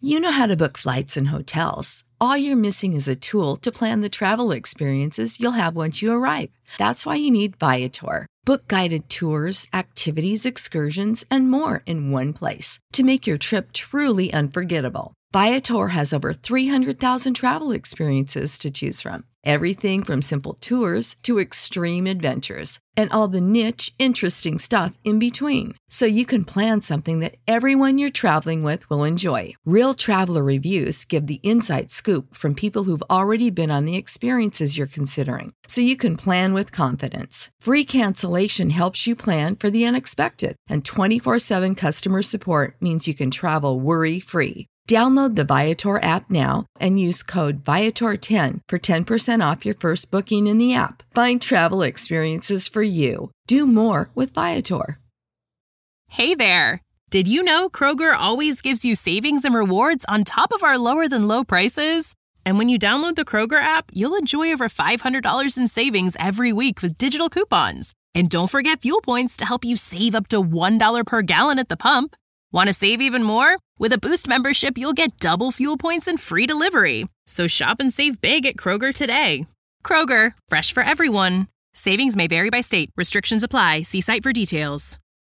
You know how to book flights and hotels. All you're missing is a tool to plan the travel experiences you'll have once you arrive. That's why you need Viator. Book guided tours, activities, excursions, and more in one place to make your trip truly unforgettable. Viator has over 300,000 travel experiences to choose from. Everything from simple tours to extreme adventures and all the niche, interesting stuff in between. So you can plan something that everyone you're traveling with will enjoy. Real traveler reviews give the inside scoop from people who've already been on the experiences you're considering. So you can plan with confidence. Free cancellation helps you plan for the unexpected. And 24/7 customer support means you can travel worry-free. Download the Viator app now and use code Viator10 for 10% off your first booking in the app. Find travel experiences for you. Do more with Viator. Hey there! Did you know Kroger always gives you savings and rewards on top of our lower than low prices? And when you download the Kroger app, you'll enjoy over $500 in savings every week with digital coupons. And don't forget fuel points to help you save up to $1 per gallon at the pump. Want to save even more? With a Boost membership, you'll get double fuel points and free delivery. So shop and save big at Kroger today. Kroger, fresh for everyone. Savings may vary by state. Restrictions apply. See site for details.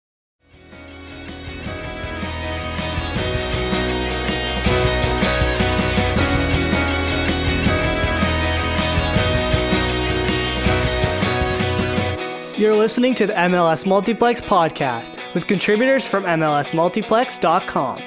You're listening to the MLS Multiplex podcast with contributors from MLSMultiplex.com.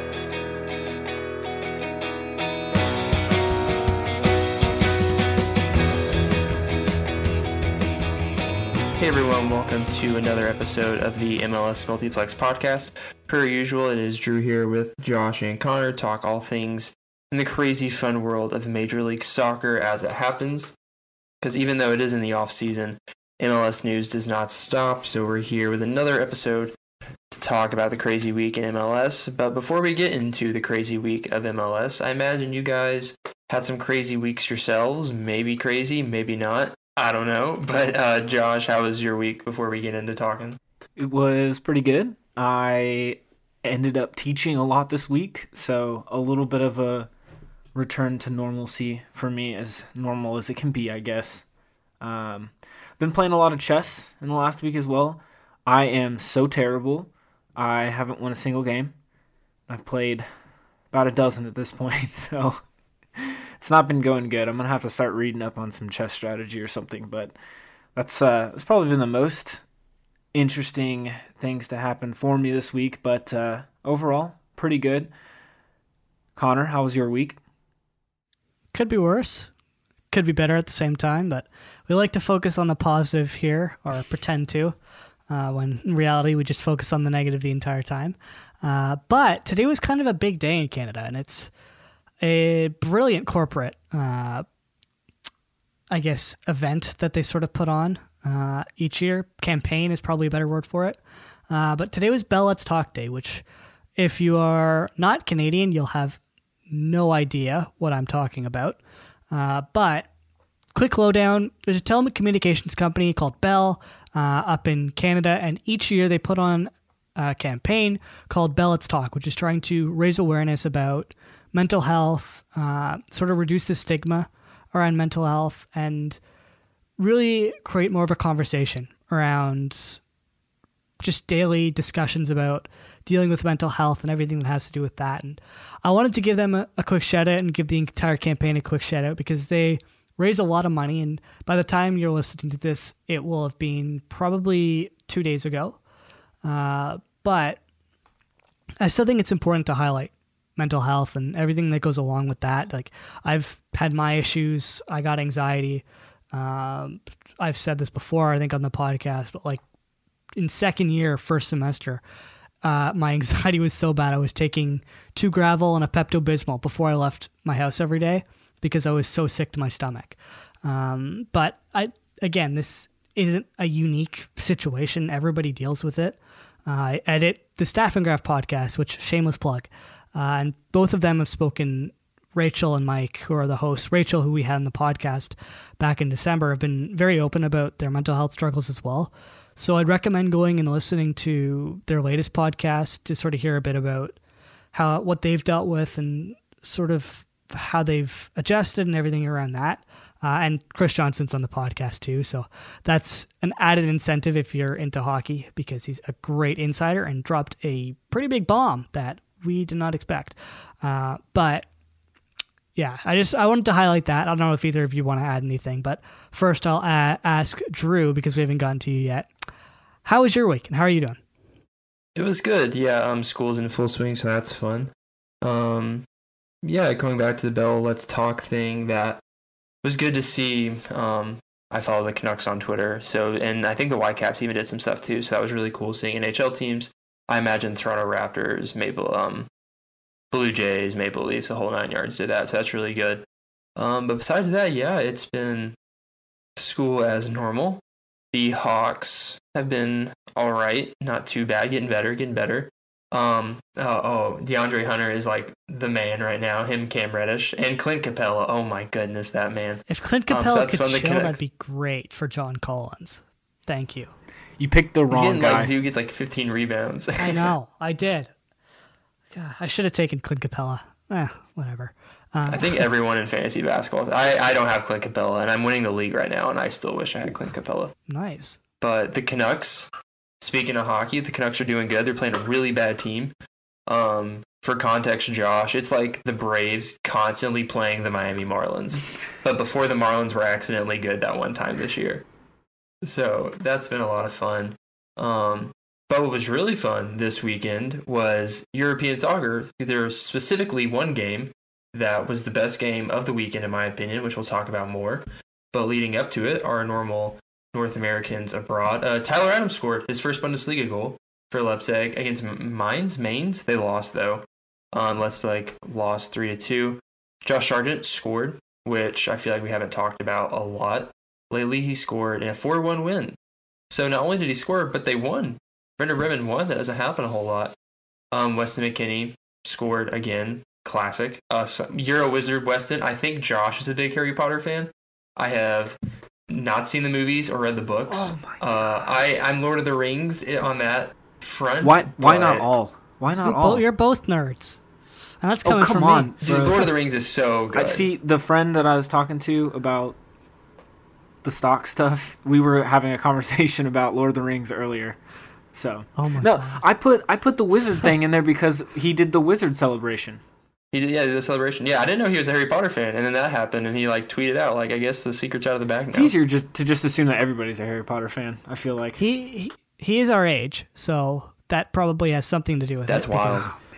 Hey everyone, welcome to another episode of the MLS Multiplex podcast. Per usual, it is Drew here with Josh and Connor to talk all things in the crazy fun world of Major League Soccer as it happens. Because even though it is in the off season, MLS news does not stop, so we're here with another episode to talk about the crazy week in MLS. But before we get into the crazy week of MLS, I imagine you guys had some crazy weeks yourselves. Maybe crazy, maybe not. I don't know. But Josh, how was your week before we get into talking? It was pretty good. I ended up teaching a lot this week, so a little bit of a return to normalcy for me, as normal as it can be, I guess. Been playing a lot of chess in the last week as well. I am so terrible. I haven't won a single game. I've played about a dozen at this point, so it's not been going good. I'm going to have to start reading up on some chess strategy or something, but that's probably been the most interesting things to happen for me this week, but overall, pretty good. Connor, how was your week? Could be worse. Could be better at the same time, but we like to focus on the positive here, or pretend to, when in reality we just focus on the negative the entire time. But today was kind of a big day in Canada, and it's a brilliant corporate, event that they sort of put on each year. Campaign is probably a better word for it. But today was Bell Let's Talk Day, which if you are not Canadian, you'll have no idea what I'm talking about. But quick lowdown, there's a telecommunications company called Bell up in Canada, and each year they put on a campaign called Bell Let's Talk, which is trying to raise awareness about mental health, sort of reduce the stigma around mental health, and really create more of a conversation around just daily discussions about dealing with mental health and everything that has to do with that. And I wanted to give them a quick shout out and give the entire campaign a quick shout out because they raise a lot of money. And by the time you're listening to this, it will have been probably 2 days ago. But I still think it's important to highlight mental health and everything that goes along with that. Like, I've had my issues. I got anxiety. I've said this before, I think on the podcast, but like in second year, first semester, my anxiety was so bad. I was taking 2 Gravel and a Pepto-Bismol before I left my house every day because I was so sick to my stomach. But this isn't a unique situation. Everybody deals with it. I edit the Staff and Graph podcast, which shameless plug. And both of them have spoken. Rachel and Mike, who are the hosts, Rachel, who we had in the podcast back in December, have been very open about their mental health struggles as well. So I'd recommend going and listening to their latest podcast to sort of hear a bit about what they've dealt with and sort of how they've adjusted and everything around that. And Chris Johnson's on the podcast too, so that's an added incentive if you're into hockey, because he's a great insider and dropped a pretty big bomb that we did not expect. But yeah, I wanted to highlight that. I don't know if either of you want to add anything, but first I'll ask Drew, because we haven't gotten to you yet. How was your week and how are you doing? It was good. Yeah, school's in full swing, so that's fun. Yeah, going back to the Bell Let's Talk thing, that was good to see. I follow the Canucks on Twitter, and I think the Whitecaps even did some stuff too, so that was really cool seeing NHL teams. I imagine Toronto Raptors, Blue Jays, Maple Leafs, the whole 9 yards did that, so that's really good. But besides that, yeah, it's been school as normal. The Hawks have been all right, not too bad, getting better. DeAndre Hunter is like the man right now. Him, Cam Reddish, and Clint Capella. Oh my goodness, that man. If Clint Capella could chill, that'd be great for John Collins. Thank you. You picked the wrong guy. Dude gets like 15 rebounds. I know, I did. God, I should have taken Clint Capella. Whatever. I think everyone in fantasy basketball. I don't have Clint Capella, and I'm winning the league right now, and I still wish I had Clint Capella. Nice. But the Canucks, speaking of hockey, the Canucks are doing good. They're playing a really bad team. For context, Josh, it's like the Braves constantly playing the Miami Marlins. But before the Marlins were accidentally good that one time this year. So that's been a lot of fun. But what was really fun this weekend was European soccer. There was specifically one game that was the best game of the weekend, in my opinion, which we'll talk about more. But leading up to it, our normal North Americans abroad. Tyler Adams scored his first Bundesliga goal for Leipzig against Mainz. They lost, though. Leipzig lost 3-2. Josh Sargent scored, which I feel like we haven't talked about a lot lately. He scored in a 4-1 win. So not only did he score, but they won. Werder Bremen won. That doesn't happen a whole lot. Weston McKennie scored again. Classic. Euro Wizard Weston. I think Josh is a big Harry Potter fan. I have not seen the movies or read the books. Oh my God. I'm Lord of the Rings on that front. Why not all? Why not all? You're both nerds. And that's coming come from on, me. Dude, Lord of the Rings is so good. I see the friend that I was talking to about the stock stuff. We were having a conversation about Lord of the Rings earlier. So God. I put the wizard thing in there because he did the wizard celebration. He did, the celebration. Yeah, I didn't know he was a Harry Potter fan, and then that happened, and he tweeted out I guess the secret's out of the bag now. It's easier to assume that everybody's a Harry Potter fan. I feel like he is our age, so that probably has something to do with it. That's wild.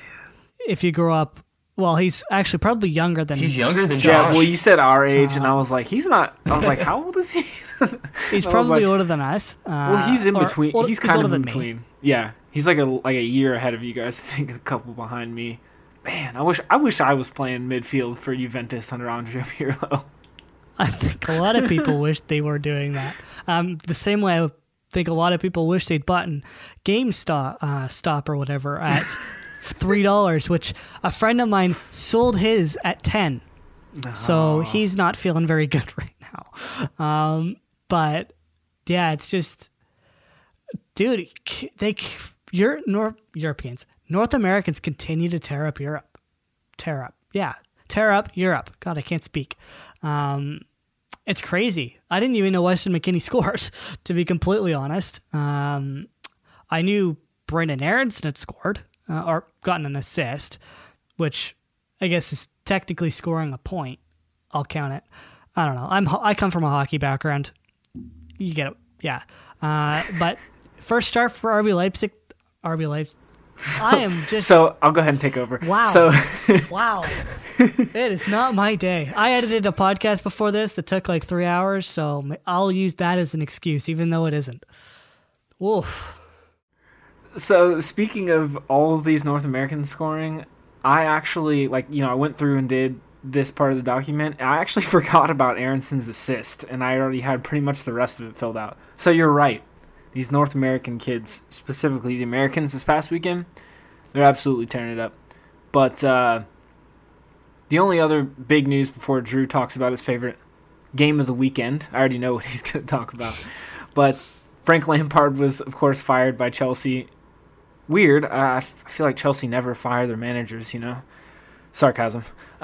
If you grow up, well, he's actually probably younger than. He's younger than Josh. Yeah, well, you said our age, and I was like, he's not. I was like, how old is he? He's probably older than us. Well, he's in between. He's kind of in between. Me. Yeah, he's like a year ahead of you guys. I think a couple behind me. Man, I wish I was playing midfield for Juventus under Andrea Pirlo. I think a lot of people wish they were doing that. The same way I think a lot of people wish they'd bought GameStop stop or whatever at $3, which a friend of mine sold his at $10. So he's not feeling very good right now. But yeah, it's just, dude, Europeans. North Americans continue to tear up Europe. Tear up Europe. God, I can't speak. It's crazy. I didn't even know Weston McKennie scores, to be completely honest. I knew Brendan Aronson had scored, or gotten an assist, which I guess is technically scoring a point. I'll count it. I don't know. I come from a hockey background. You get it. Yeah. But first start for RB Leipzig. I am just... So, I'll go ahead and take over. Wow. Wow. It is not my day. I edited a podcast before this that took 3 hours, so I'll use that as an excuse, even though it isn't. Woof. So, speaking of all of these North Americans scoring, I actually, I went through and did this part of the document. I actually forgot about Aronson's assist, and I already had pretty much the rest of it filled out. So, you're right. These North American kids, specifically the Americans this past weekend, they're absolutely tearing it up. But the only other big news before Drew talks about his favorite game of the weekend, I already know what he's going to talk about. But Frank Lampard was, of course, fired by Chelsea weird. I feel like Chelsea never fire their managers, Sarcasm.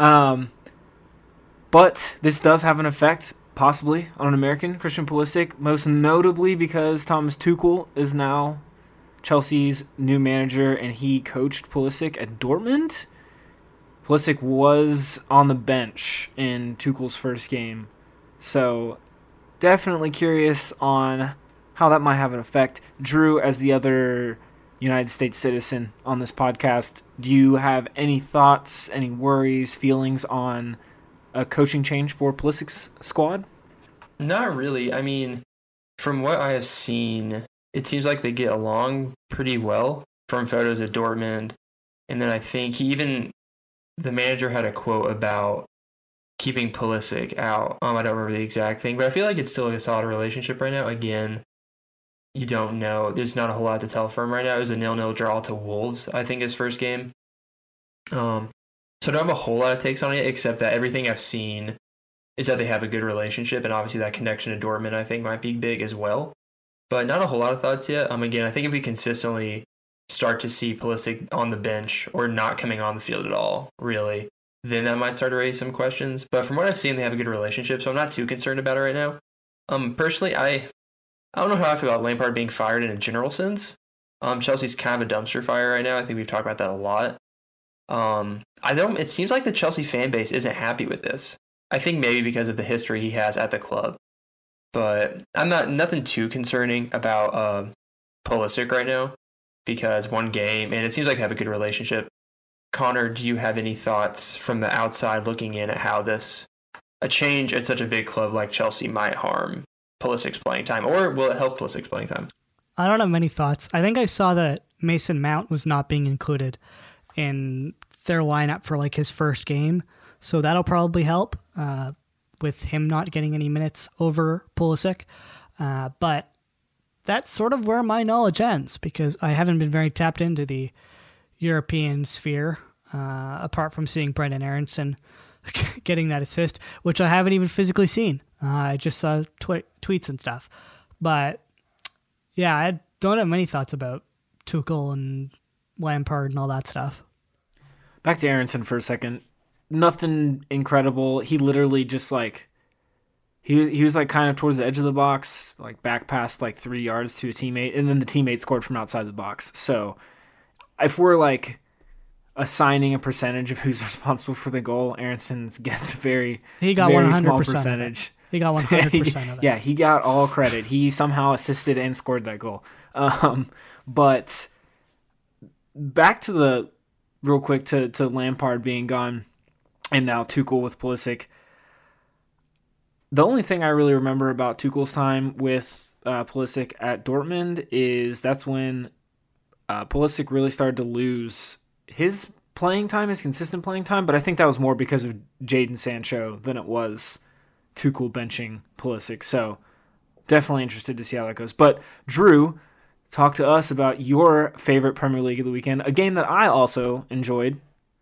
But this does have an effect, possibly, on an American, Christian Pulisic, most notably because Thomas Tuchel is now Chelsea's new manager, and he coached Pulisic at Dortmund. Pulisic was on the bench in Tuchel's first game, so definitely curious on how that might have an effect. Drew, as the other United States citizen on this podcast, do you have any thoughts, any worries, feelings on a coaching change for Pulisic's squad? Not really. I mean, from what I have seen, it seems like they get along pretty well from photos at Dortmund. And then I think the manager had a quote about keeping Pulisic out. I don't remember the exact thing, but I feel like it's still a solid relationship right now. Again, you don't know. There's not a whole lot to tell for him right now. It was a 0-0 draw to Wolves, I think, his first game. So I don't have a whole lot of takes on it, except that everything I've seen is that they have a good relationship, and obviously that connection to Dortmund, I think, might be big as well. But not a whole lot of thoughts yet. Again, I think if we consistently start to see Pulisic on the bench or not coming on the field at all, really, then that might start to raise some questions. But from what I've seen, they have a good relationship, so I'm not too concerned about it right now. Personally, I don't know how I feel about Lampard being fired in a general sense. Chelsea's kind of a dumpster fire right now. I think we've talked about that a lot. It seems like the Chelsea fan base isn't happy with this. I think maybe because of the history he has at the club. But I'm nothing too concerning about Pulisic right now, because one game, and it seems like they have a good relationship. Connor, do you have any thoughts from the outside looking in at how a change at such a big club like Chelsea might harm Pulisic's playing time, or will it help Pulisic's playing time? I don't have many thoughts. I think I saw that Mason Mount was not being included in their lineup for his first game, so that'll probably help with him not getting any minutes over Pulisic. But that's sort of where my knowledge ends, because I haven't been very tapped into the European sphere, apart from seeing Brendan Aronson getting that assist, which I haven't even physically seen. I just saw tweets and stuff. But yeah, I don't have many thoughts about Tuchel and Lampard and all that stuff. Back to Aronson for a second. Nothing incredible. He literally just he was kind of towards the edge of the box, back past 3 yards to a teammate, and then the teammate scored from outside the box. So if we're assigning a percentage of who's responsible for the goal, Aronson gets a very small percentage. He got 100% of it. Yeah, he got all credit. He somehow assisted and scored that goal. But back to real quick to Lampard being gone, and now Tuchel with Pulisic. The only thing I really remember about Tuchel's time with Pulisic at Dortmund is that's when Pulisic really started to lose his playing time, his consistent playing time, but I think that was more because of Jadon Sancho than it was Tuchel benching Pulisic. So definitely interested to see how that goes. But Drew, talk to us about your favorite Premier League of the weekend, a game that I also enjoyed.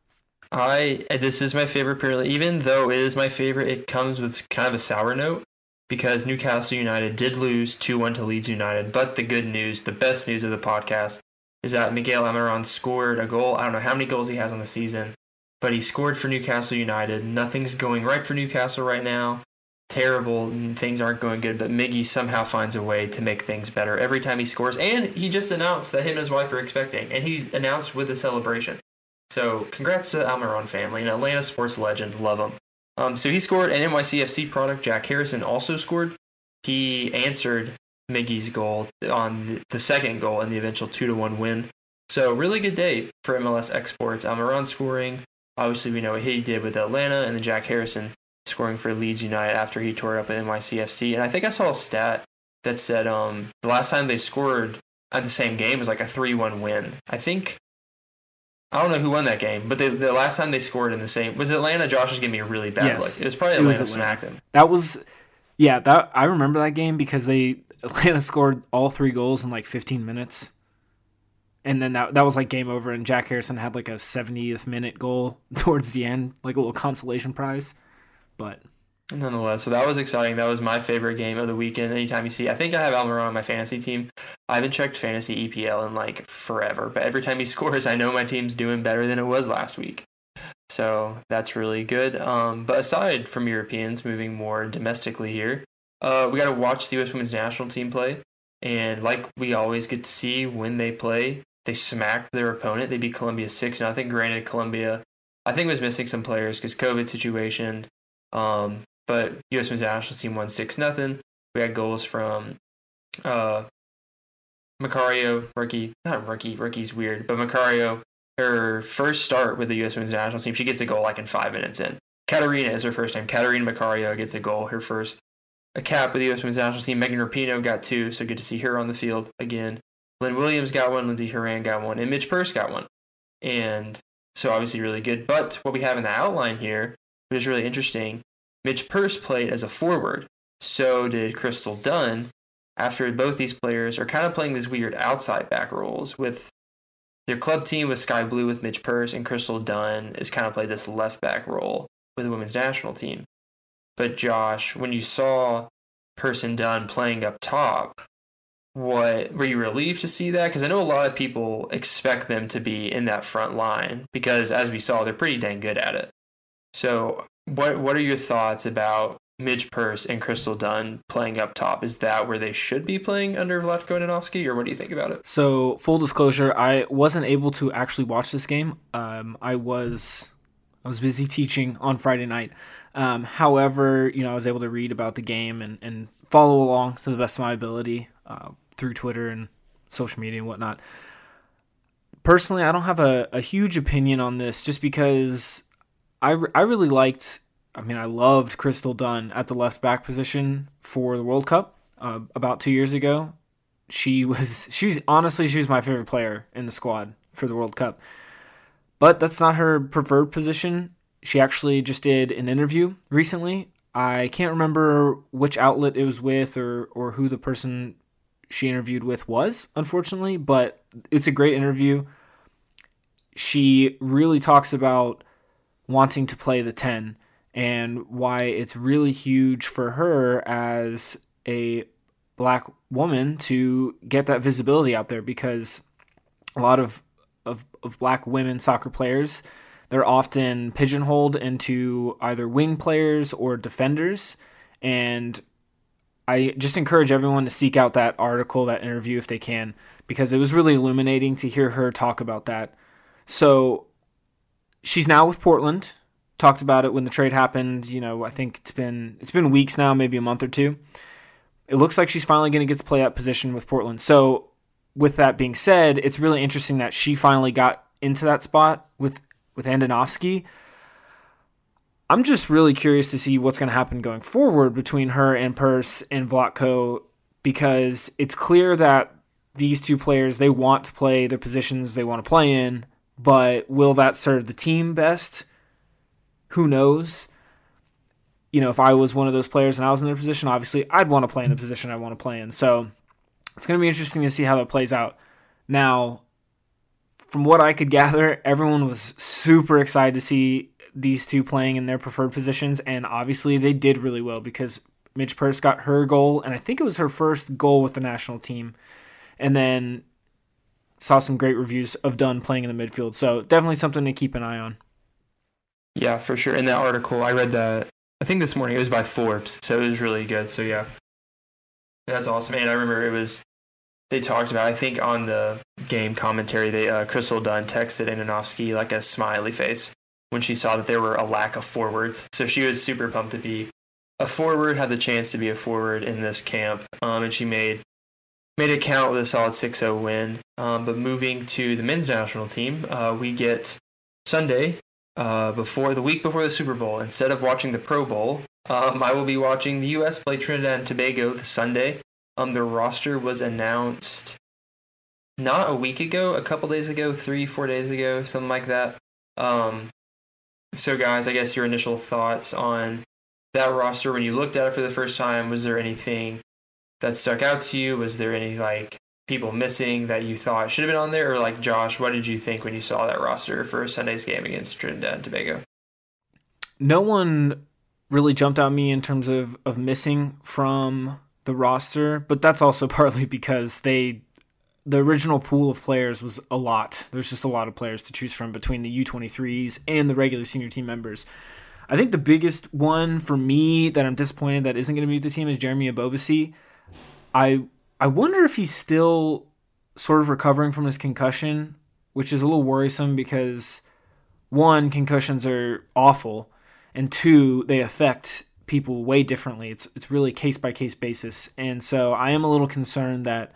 This is my favorite Premier League. Even though it is my favorite, it comes with kind of a sour note because Newcastle United did lose 2-1 to Leeds United. But the good news, the best news of the podcast, is that Miguel Almiron scored a goal. I don't know how many goals he has on the season, but he scored for Newcastle United. Nothing's going right for Newcastle right now. Terrible. Things aren't going good, but Miggy somehow finds a way to make things better every time he scores. And he just announced that him and his wife are expecting, and he announced with a celebration. So congrats to the Almiron family, an Atlanta sports legend. Love him. So he scored, an NYCFC product, Jack Harrison, also scored. He answered Miggy's goal on the second goal in the eventual 2-1 win. So really good day for MLS exports. Almiron scoring. Obviously, we know what he did with Atlanta, and then Jack Harrison scoring for Leeds United after he tore it up with NYCFC. And I think I saw a stat that said the last time they scored at the same game was a 3-1 win. I don't know who won that game, but the last time they scored in the same was Atlanta. Josh was giving me a really bad look. It was probably Atlanta smacked them. I remember that game because Atlanta scored all 3 goals in 15 minutes, and then that was game over. And Jack Harrison had a 70th minute goal towards the end, a little consolation prize. But Nonetheless, so that was exciting. That was my favorite game of the weekend. Anytime you see, I think I have Almiron on my fantasy team. I haven't checked fantasy EPL in like forever, but every time he scores, I know my team's doing better than it was last week. So that's really good. But aside from Europeans, moving more domestically here, we got to watch the U.S. Women's National Team play. And like we always get to see when they play, they smack their opponent. They beat Colombia 6-0. Granted, Colombia, I think, was missing some players because COVID situation. But U.S. Women's National Team won 6-0. We had goals from Macario, rookie's weird, but Macario, her first start with the U.S. Women's National Team, she gets a goal like in 5 minutes in. Katarina is her first name. Katarina Macario gets a goal, her first a cap with the U.S. Women's National Team. Megan Rapinoe got 2, so good to see her on the field again. Lynn Williams got 1, Lindsey Horan got 1, and Midge Purce got 1. And so obviously really good. But what we have in the outline here, which is really interesting, Midge Purce played as a forward. So did Crystal Dunn. After both these players are kind of playing these weird outside back roles with their club team with Sky Blue with Midge Purce, and Crystal Dunn is kind of played this left back role with the women's national team. But Josh, when you saw Purce and Dunn playing up top, what were you relieved to see that? Because I know a lot of people expect them to be in that front line because, as we saw, they're pretty dang good at it. So what are your thoughts about Midge Purce and Crystal Dunn playing up top? Is that where they should be playing under Vlatko Danovsky, or what do you think about it? So, full disclosure, I wasn't able to actually watch this game. I was busy teaching on Friday night. However, I was able to read about the game and follow along to the best of my ability through Twitter and social media and whatnot. Personally, I don't have a huge opinion on this just because I really liked, I loved Crystal Dunn at the left back position for the World Cup about 2 years ago. She was my favorite player in the squad for the World Cup. But that's not her preferred position. She actually just did an interview recently. I can't remember which outlet it was with or who the person she interviewed with was, unfortunately, but it's a great interview. She really talks about wanting to play the 10 and why it's really huge for her as a black woman to get that visibility out there, because a lot of black women soccer players, they're often pigeonholed into either wing players or defenders. And I just encourage everyone to seek out that article, that interview, if they can, because it was really illuminating to hear her talk about that. So she's now with Portland. Talked about it when the trade happened. I think it's been weeks now, maybe a month or two. It looks like she's finally going to get to play that position with Portland. So with that being said, it's really interesting that she finally got into that spot with Andonovski. I'm just really curious to see what's going to happen going forward between her and Purce and Vlatko, because it's clear that these two players, they want to play the positions they want to play in, but will that serve the team best? Who knows? If I was one of those players and I was in their position, obviously I'd want to play in the position I want to play in. So it's going to be interesting to see how that plays out. Now, from what I could gather, everyone was super excited to see these two playing in their preferred positions, and obviously they did really well because Midge Purce got her goal, and I think it was her first goal with the national team, and then saw some great reviews of Dunn playing in the midfield. So definitely something to keep an eye on. Yeah, for sure. In that article, I read that, I think this morning, it was by Forbes, so it was really good. So yeah, that's awesome. And I remember they talked about, I think on the game commentary, Crystal Dunn texted Andonovski like a smiley face when she saw that there were a lack of forwards. So she was super pumped to be a forward, had the chance to be a forward in this camp. And she made it count with a solid 6-0 win. But moving to the men's national team, we get Sunday, the week before the Super Bowl. Instead of watching the Pro Bowl, I will be watching the U.S. play Trinidad and Tobago this Sunday. The roster was announced not a week ago, a couple days ago, 3-4 days ago, something like that. So guys, I guess your initial thoughts on that roster when you looked at it for the first time. Was there anything that stuck out to you? Was there any people missing that you thought should have been on there? Or Josh, what did you think when you saw that roster for Sunday's game against Trinidad and Tobago? No one really jumped out at me in terms of missing from the roster, but that's also partly because the original pool of players was a lot. There's just a lot of players to choose from between the U23s and the regular senior team members. I think the biggest one for me that I'm disappointed that isn't going to be with the team is Jeremy Ebobisse. I wonder if he's still sort of recovering from his concussion, which is a little worrisome because, one, concussions are awful, and two, they affect people way differently. It's really case-by-case basis. And so I am a little concerned that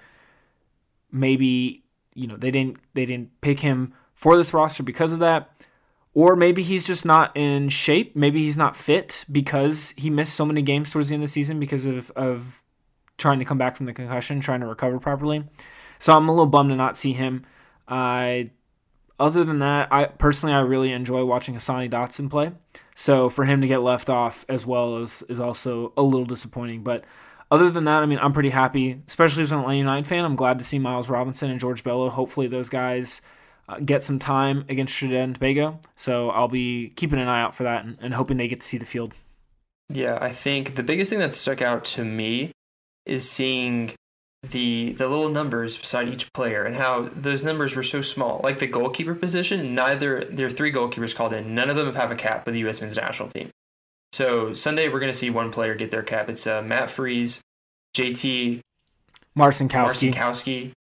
maybe, they didn't pick him for this roster because of that. Or maybe he's just not in shape. Maybe he's not fit because he missed so many games towards the end of the season because of trying to come back from the concussion, trying to recover properly. So I'm a little bummed to not see him. Other than that, I really enjoy watching Hassani Dotson play. So for him to get left off as well is also a little disappointing. But other than that, I'm pretty happy, especially as an Atlanta United fan. I'm glad to see Miles Robinson and George Bello. Hopefully those guys get some time against Trinidad and Tobago. So I'll be keeping an eye out for that and hoping they get to see the field. Yeah, I think the biggest thing that stuck out to me is seeing the little numbers beside each player and how those numbers were so small. Like the goalkeeper position, there are 3 goalkeepers called in. None of them have a cap with the U.S. men's national team. So Sunday we're going to see one player get their cap. It's Matt Freese, JT Marcinkowski,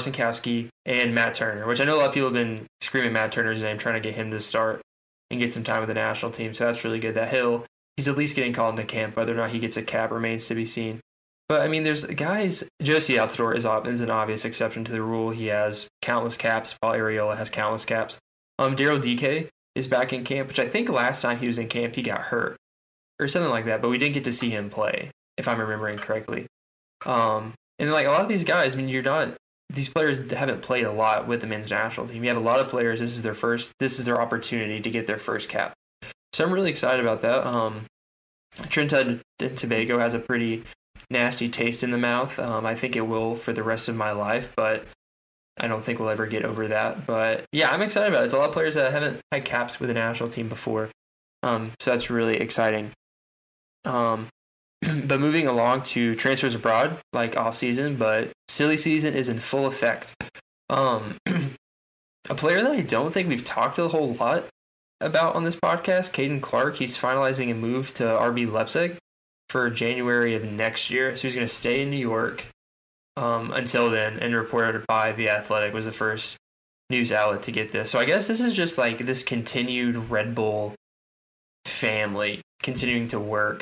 and Matt Turner, which I know a lot of people have been screaming Matt Turner's name, trying to get him to start and get some time with the national team. So that's really good. That he's at least getting called into camp. Whether or not he gets a cap remains to be seen. But, there's guys, Josie Altidore is an obvious exception to the rule. He has countless caps. Paul Arriola has countless caps. Daryl Dike is back in camp, which I think last time he was in camp, he got hurt or something like that, but we didn't get to see him play, if I'm remembering correctly. And a lot of these guys, these players haven't played a lot with the men's national team. You have a lot of players, this is their opportunity to get their first cap. So I'm really excited about that. Trinidad and Tobago has a pretty nasty taste in the mouth. I think it will for the rest of my life, but I don't think we'll ever get over that. But yeah, I'm excited about it. It's a lot of players that haven't had caps with the national team before. So that's really exciting. But moving along to transfers abroad, like off season, but silly season is in full effect. A player that I don't think we've talked a whole lot about on this podcast, Caden Clark, he's finalizing a move to RB Leipzig for January of next year. So he's going to stay in New York until then, and reported by The Athletic was the first news outlet to get this. So I guess this is just like this continued Red Bull family continuing to work.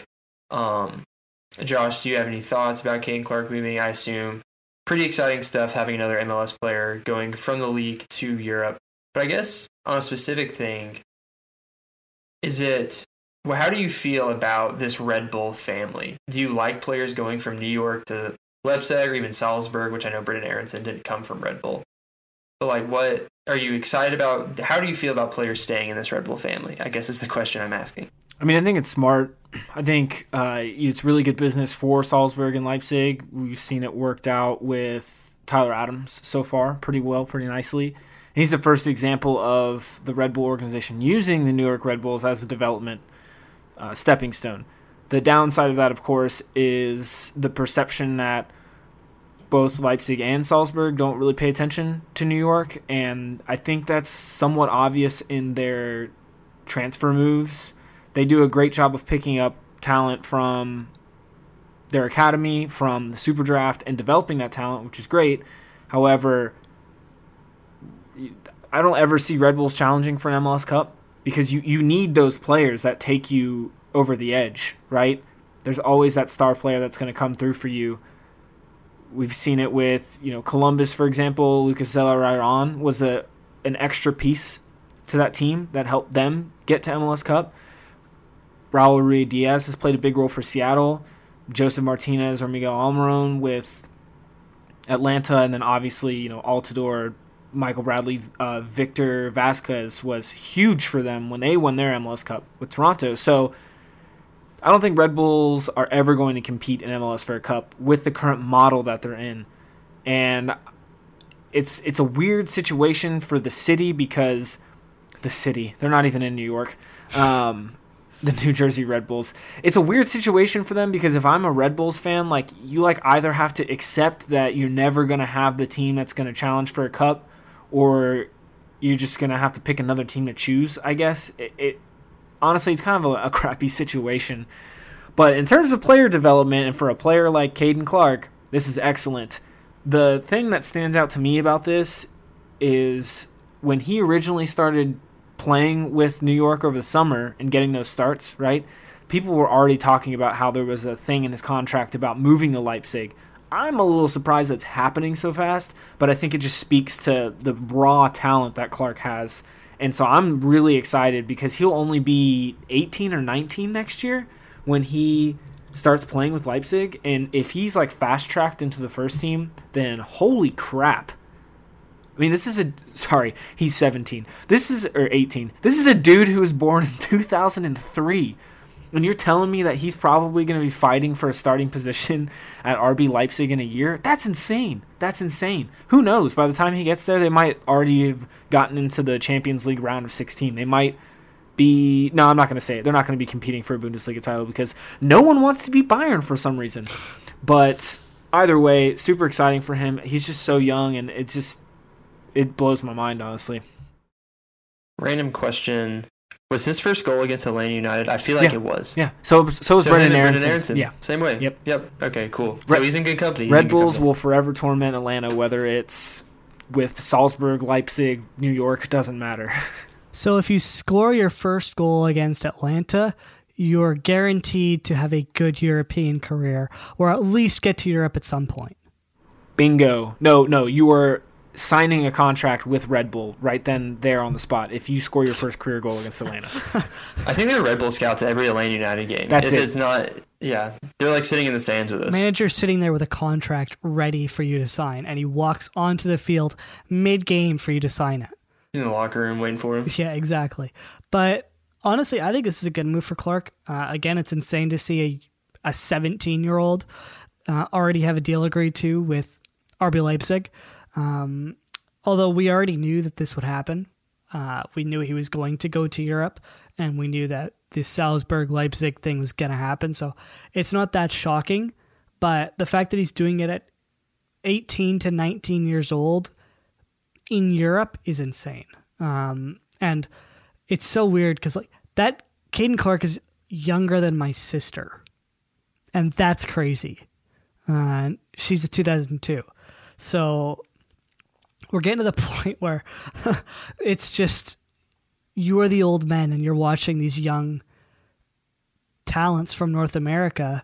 Josh, do you have any thoughts about Caden Clark moving? I assume pretty exciting stuff having another MLS player going from the league to Europe. But I guess on a specific thing, how do you feel about this Red Bull family? Do you like players going from New York to Leipzig or even Salzburg, which I know Brendan Aronson didn't come from Red Bull? But what are you excited about? How do you feel about players staying in this Red Bull family? I guess is the question I'm asking. I think it's smart. I think it's really good business for Salzburg and Leipzig. We've seen it worked out with Tyler Adams so far pretty nicely. And he's the first example of the Red Bull organization using the New York Red Bulls as a development stepping stone. The downside of that, of course, is the perception that both Leipzig and Salzburg don't really pay attention to New York, and I think that's somewhat obvious in their transfer moves. They do a great job of picking up talent from their academy, from the Super Draft, and developing that talent, which is great. However, I don't ever see Red Bulls challenging for an MLS Cup because you need those players that take you over the edge, right? There's always that star player that's going to come through for you. We've seen it with, Columbus, for example. Lucas Zelarayan was an extra piece to that team that helped them get to MLS Cup. Raul Ruiz-Diaz has played a big role for Seattle. Joseph Martinez or Miguel Almiron with Atlanta, and then obviously, Altidore, Michael Bradley, Victor Vasquez was huge for them when they won their MLS Cup with Toronto. So I don't think Red Bulls are ever going to compete in MLS for a cup with the current model that they're in. And it's a weird situation for the city because they're not even in New York. the New Jersey Red Bulls. It's a weird situation for them because if I'm a Red Bulls fan, like you like either have to accept that you're never going to have the team that's going to challenge for a cup, or you're just going to have to pick another team to choose, I guess. Honestly, it's kind of a crappy situation. But in terms of player development, and for a player like Caden Clark, this is excellent. The thing that stands out to me about this is when he originally started playing with New York over the summer and getting those starts, right? People were already talking about how there was a thing in his contract about moving to Leipzig. I'm a little surprised that's happening so fast, but I think it just speaks to the raw talent that Clark has. And so I'm really excited because he'll only be 18 or 19 next year when he starts playing with Leipzig. And if he's like fast-tracked into the first team, then holy crap. I mean, he's 17. Or 18. This is a dude who was born in 2003. And you're telling me that he's probably going to be fighting for a starting position at RB Leipzig in a year? That's insane. That's insane. Who knows? By the time he gets there, they might already have gotten into the Champions League round of 16. They might be... No, I'm not going to say it. They're not going to be competing for a Bundesliga title because no one wants to beat Bayern for some reason. But either way, super exciting for him. He's just so young, and it blows my mind, honestly. Random question. Was his first goal against Atlanta United? I feel like it was. Yeah. So was Brendan Aronson. Yeah. Same way. Yep. Okay, cool. So he's in good company. Red Bulls will forever torment Atlanta, whether it's with Salzburg, Leipzig, New York, doesn't matter. So if you score your first goal against Atlanta, you're guaranteed to have a good European career, or at least get to Europe at some point. Bingo. No, you are signing a contract with Red Bull right then there on the spot if you score your first career goal against Atlanta. I think there are Red Bull scouts at every Atlanta United game. That's it. It's not, they're like sitting in the stands with us. Manager's sitting there with a contract ready for you to sign, and he walks onto the field mid-game for you to sign it. In the locker room waiting for him. Yeah, exactly. But honestly, I think this is a good move for Clark. Again, it's insane to see a 17-year-old already have a deal agreed to with RB Leipzig. Although we already knew that this would happen. We knew he was going to go to Europe, and we knew that the Salzburg-Leipzig thing was going to happen. So it's not that shocking, but the fact that he's doing it at 18 to 19 years old in Europe is insane. And it's so weird because like that Caden Clark is younger than my sister, and that's crazy. She's a 2002. So we're getting to the point where it's just you are the old men and you're watching these young talents from North America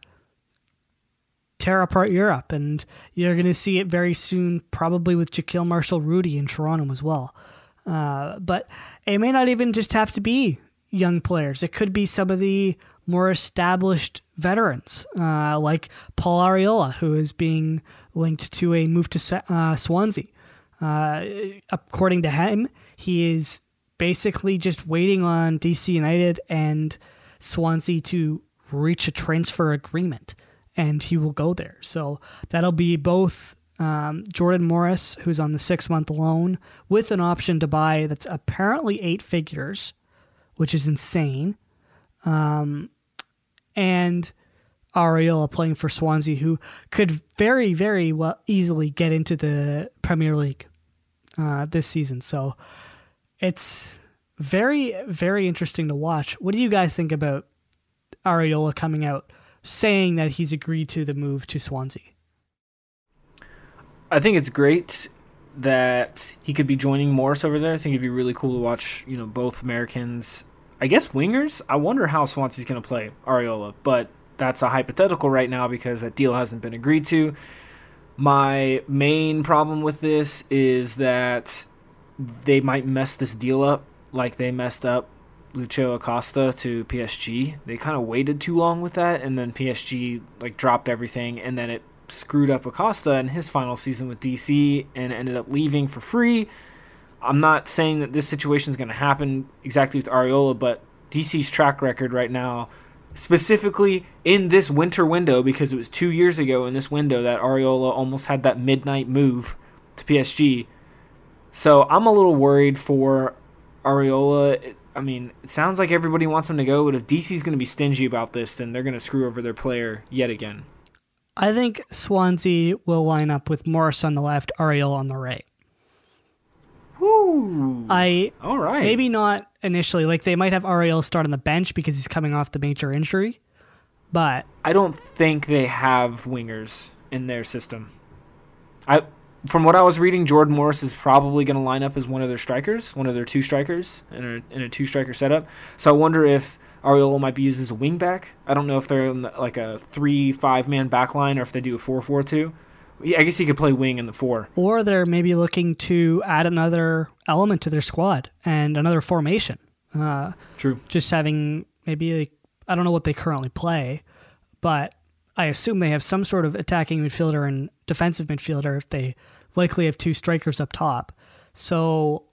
tear apart Europe, and you're going to see it very soon, probably with Jaquil Marshall-Rudy in Toronto as well. But it may not even just have to be young players. It could be some of the more established veterans, like Paul Arriola, who is being linked to a move to Swansea. According to him, he is basically just waiting on DC United and Swansea to reach a transfer agreement, and he will go there. So that'll be both Jordan Morris, who's on the 6-month loan, with an option to buy that's apparently 8 figures, which is insane, and Arriola playing for Swansea, who could very, very well easily get into the Premier League this season. So it's very, very interesting to watch. What do you guys think about Arriola coming out saying that he's agreed to the move to Swansea? I think it's great that he could be joining Morris over there. I think it'd be really cool to watch, both Americans, I guess wingers. I wonder how Swansea's going to play Arriola, but that's a hypothetical right now because that deal hasn't been agreed to. My main problem with this is that they might mess this deal up like they messed up Lucho Acosta to PSG. They kind of waited too long with that, and then PSG dropped everything, and then it screwed up Acosta in his final season with DC and ended up leaving for free. I'm not saying that this situation is going to happen exactly with Arriola, but DC's track record right now, specifically in this winter window, because it was 2 years ago in this window that Arriola almost had that midnight move to PSG. So I'm a little worried for Arriola. I mean, it sounds like everybody wants him to go, but if DC's going to be stingy about this, then they're going to screw over their player yet again. I think Swansea will line up with Morris on the left, Ariel on the right. Woo! All right. Maybe not initially. Like, they might have Ariel start on the bench because he's coming off the major injury, but I don't think they have wingers in their system. From what I was reading, Jordan Morris is probably going to line up as one of their strikers, one of their two strikers in a two-striker setup. So I wonder if Ariola might be used as a wing back. I don't know if they're in like a 3-5-man back line or if they do a 4-4-2. I guess he could play wing in the 4. Or they're maybe looking to add another element to their squad and another formation. True. Just having maybe, I don't know what they currently play, but I assume they have some sort of attacking midfielder and defensive midfielder if they likely have two strikers up top. So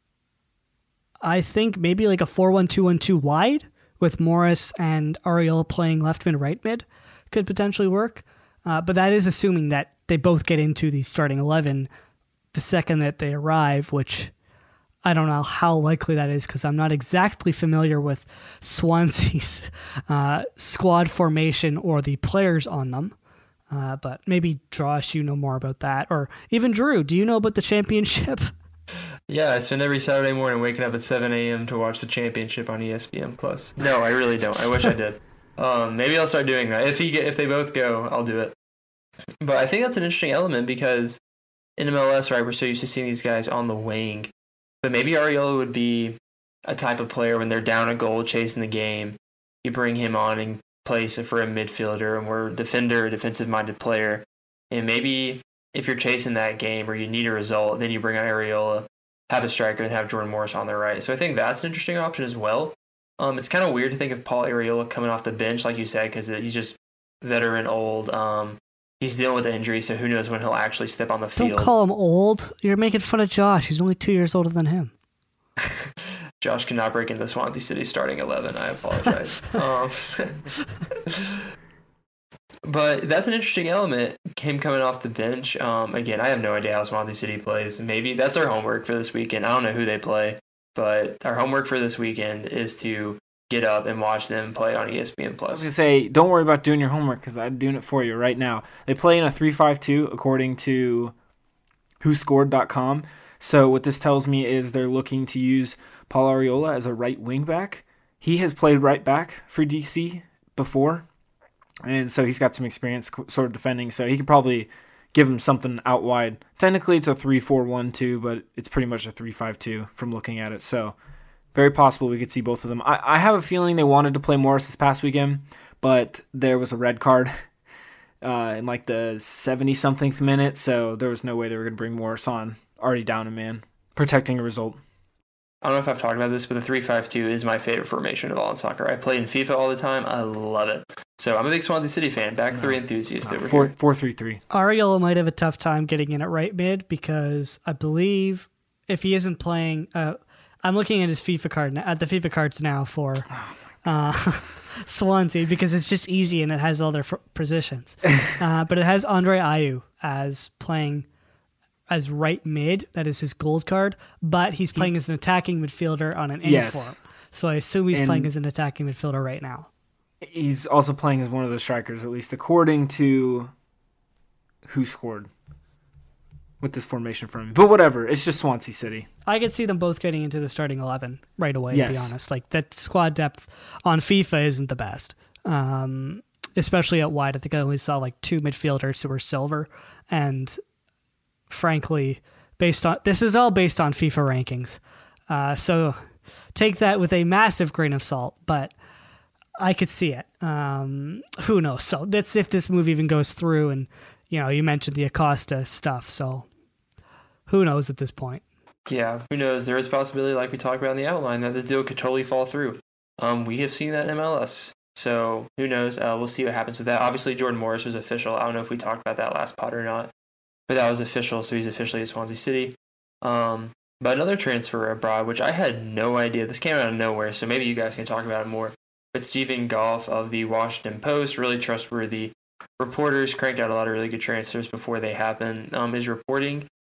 I think maybe like a 4-1-2-1-2 wide with Morris and Ariel playing left mid, right mid could potentially work. But that is assuming that they both get into the starting 11 the second that they arrive, which I don't know how likely that is because I'm not exactly familiar with Swansea's squad formation or the players on them. But maybe, Josh, you know more about that. Or even Drew, do you know about the championship? Yeah, I spend every Saturday morning waking up at 7 a.m. to watch the championship on ESPN+. No, I really don't. I wish I did. Maybe I'll start doing that. If they both go, I'll do it. But I think that's an interesting element because in MLS, right, we're so used to seeing these guys on the wing. But maybe Ariola would be a type of player when they're down a goal chasing the game. You bring him on and place it for a midfielder, a more defensive-minded player. And maybe if you're chasing that game or you need a result, then you bring on Ariola, have a striker, and have Jordan Morris on the right. So I think that's an interesting option as well. It's kind of weird to think of Paul Ariola coming off the bench, like you said, because he's just veteran, old. He's dealing with the injury, so who knows when he'll actually step on the field. Don't call him old. You're making fun of Josh. He's only 2 years older than him. Josh cannot break into Swansea City starting 11. I apologize. But that's an interesting element, him coming off the bench. Again, I have no idea how Swansea City plays. Maybe that's our homework for this weekend. I don't know who they play, but our homework for this weekend is to get up and watch them play on ESPN+. I was going to say, don't worry about doing your homework because I'm doing it for you right now. They play in a 3-5-2 according to WhoScored.com. So what this tells me is they're looking to use Paul Ariola as a right wing back. He has played right back for DC before, and so he's got some experience sort of defending, so he could probably give him something out wide. Technically it's a 3-4-1-2, but it's pretty much a 3-5-2 from looking at it, so very possible we could see both of them. I have a feeling they wanted to play Morris this past weekend, but there was a red card in like the 70-something minute, so there was no way they were going to bring Morris on, already down a man, protecting a result. I don't know if I've talked about this, but the 3-5-2 is my favorite formation of all in soccer. I play in FIFA all the time. I love it. So I'm a big Swansea City fan. Back three enthusiast over here. 4-3-3. Ariola might have a tough time getting in at right mid because I believe if he isn't playing... I'm looking at his FIFA card at the FIFA cards now for Swansea because it's just easy and it has all their positions. But it has Andre Ayew as playing as right mid. That is his gold card, but he's playing as an attacking midfielder on an inform. So I assume he's playing as an attacking midfielder right now. He's also playing as one of the strikers, at least according to Who Scored with this formation for him. But whatever, it's just Swansea City. I could see them both getting into the starting 11 right away, to be honest. Like, that squad depth on FIFA isn't the best. Especially at wide. I think I only saw like 2 midfielders who were silver. And frankly, this is all based on FIFA rankings. So take that with a massive grain of salt, but I could see it. Who knows? So that's if this move even goes through, and you mentioned the Acosta stuff, so who knows at this point? Yeah, who knows? There is a possibility, like we talked about in the outline, that this deal could totally fall through. We have seen that in MLS, so who knows? We'll see what happens with that. Obviously, Jordan Morris was official. I don't know if we talked about that last pod or not, but that was official, so he's officially at Swansea City. But another transfer abroad, which I had no idea. This came out of nowhere, so maybe you guys can talk about it more. But Stephen Goff of the Washington Post, really trustworthy reporters, cranked out a lot of really good transfers before they happen, is reporting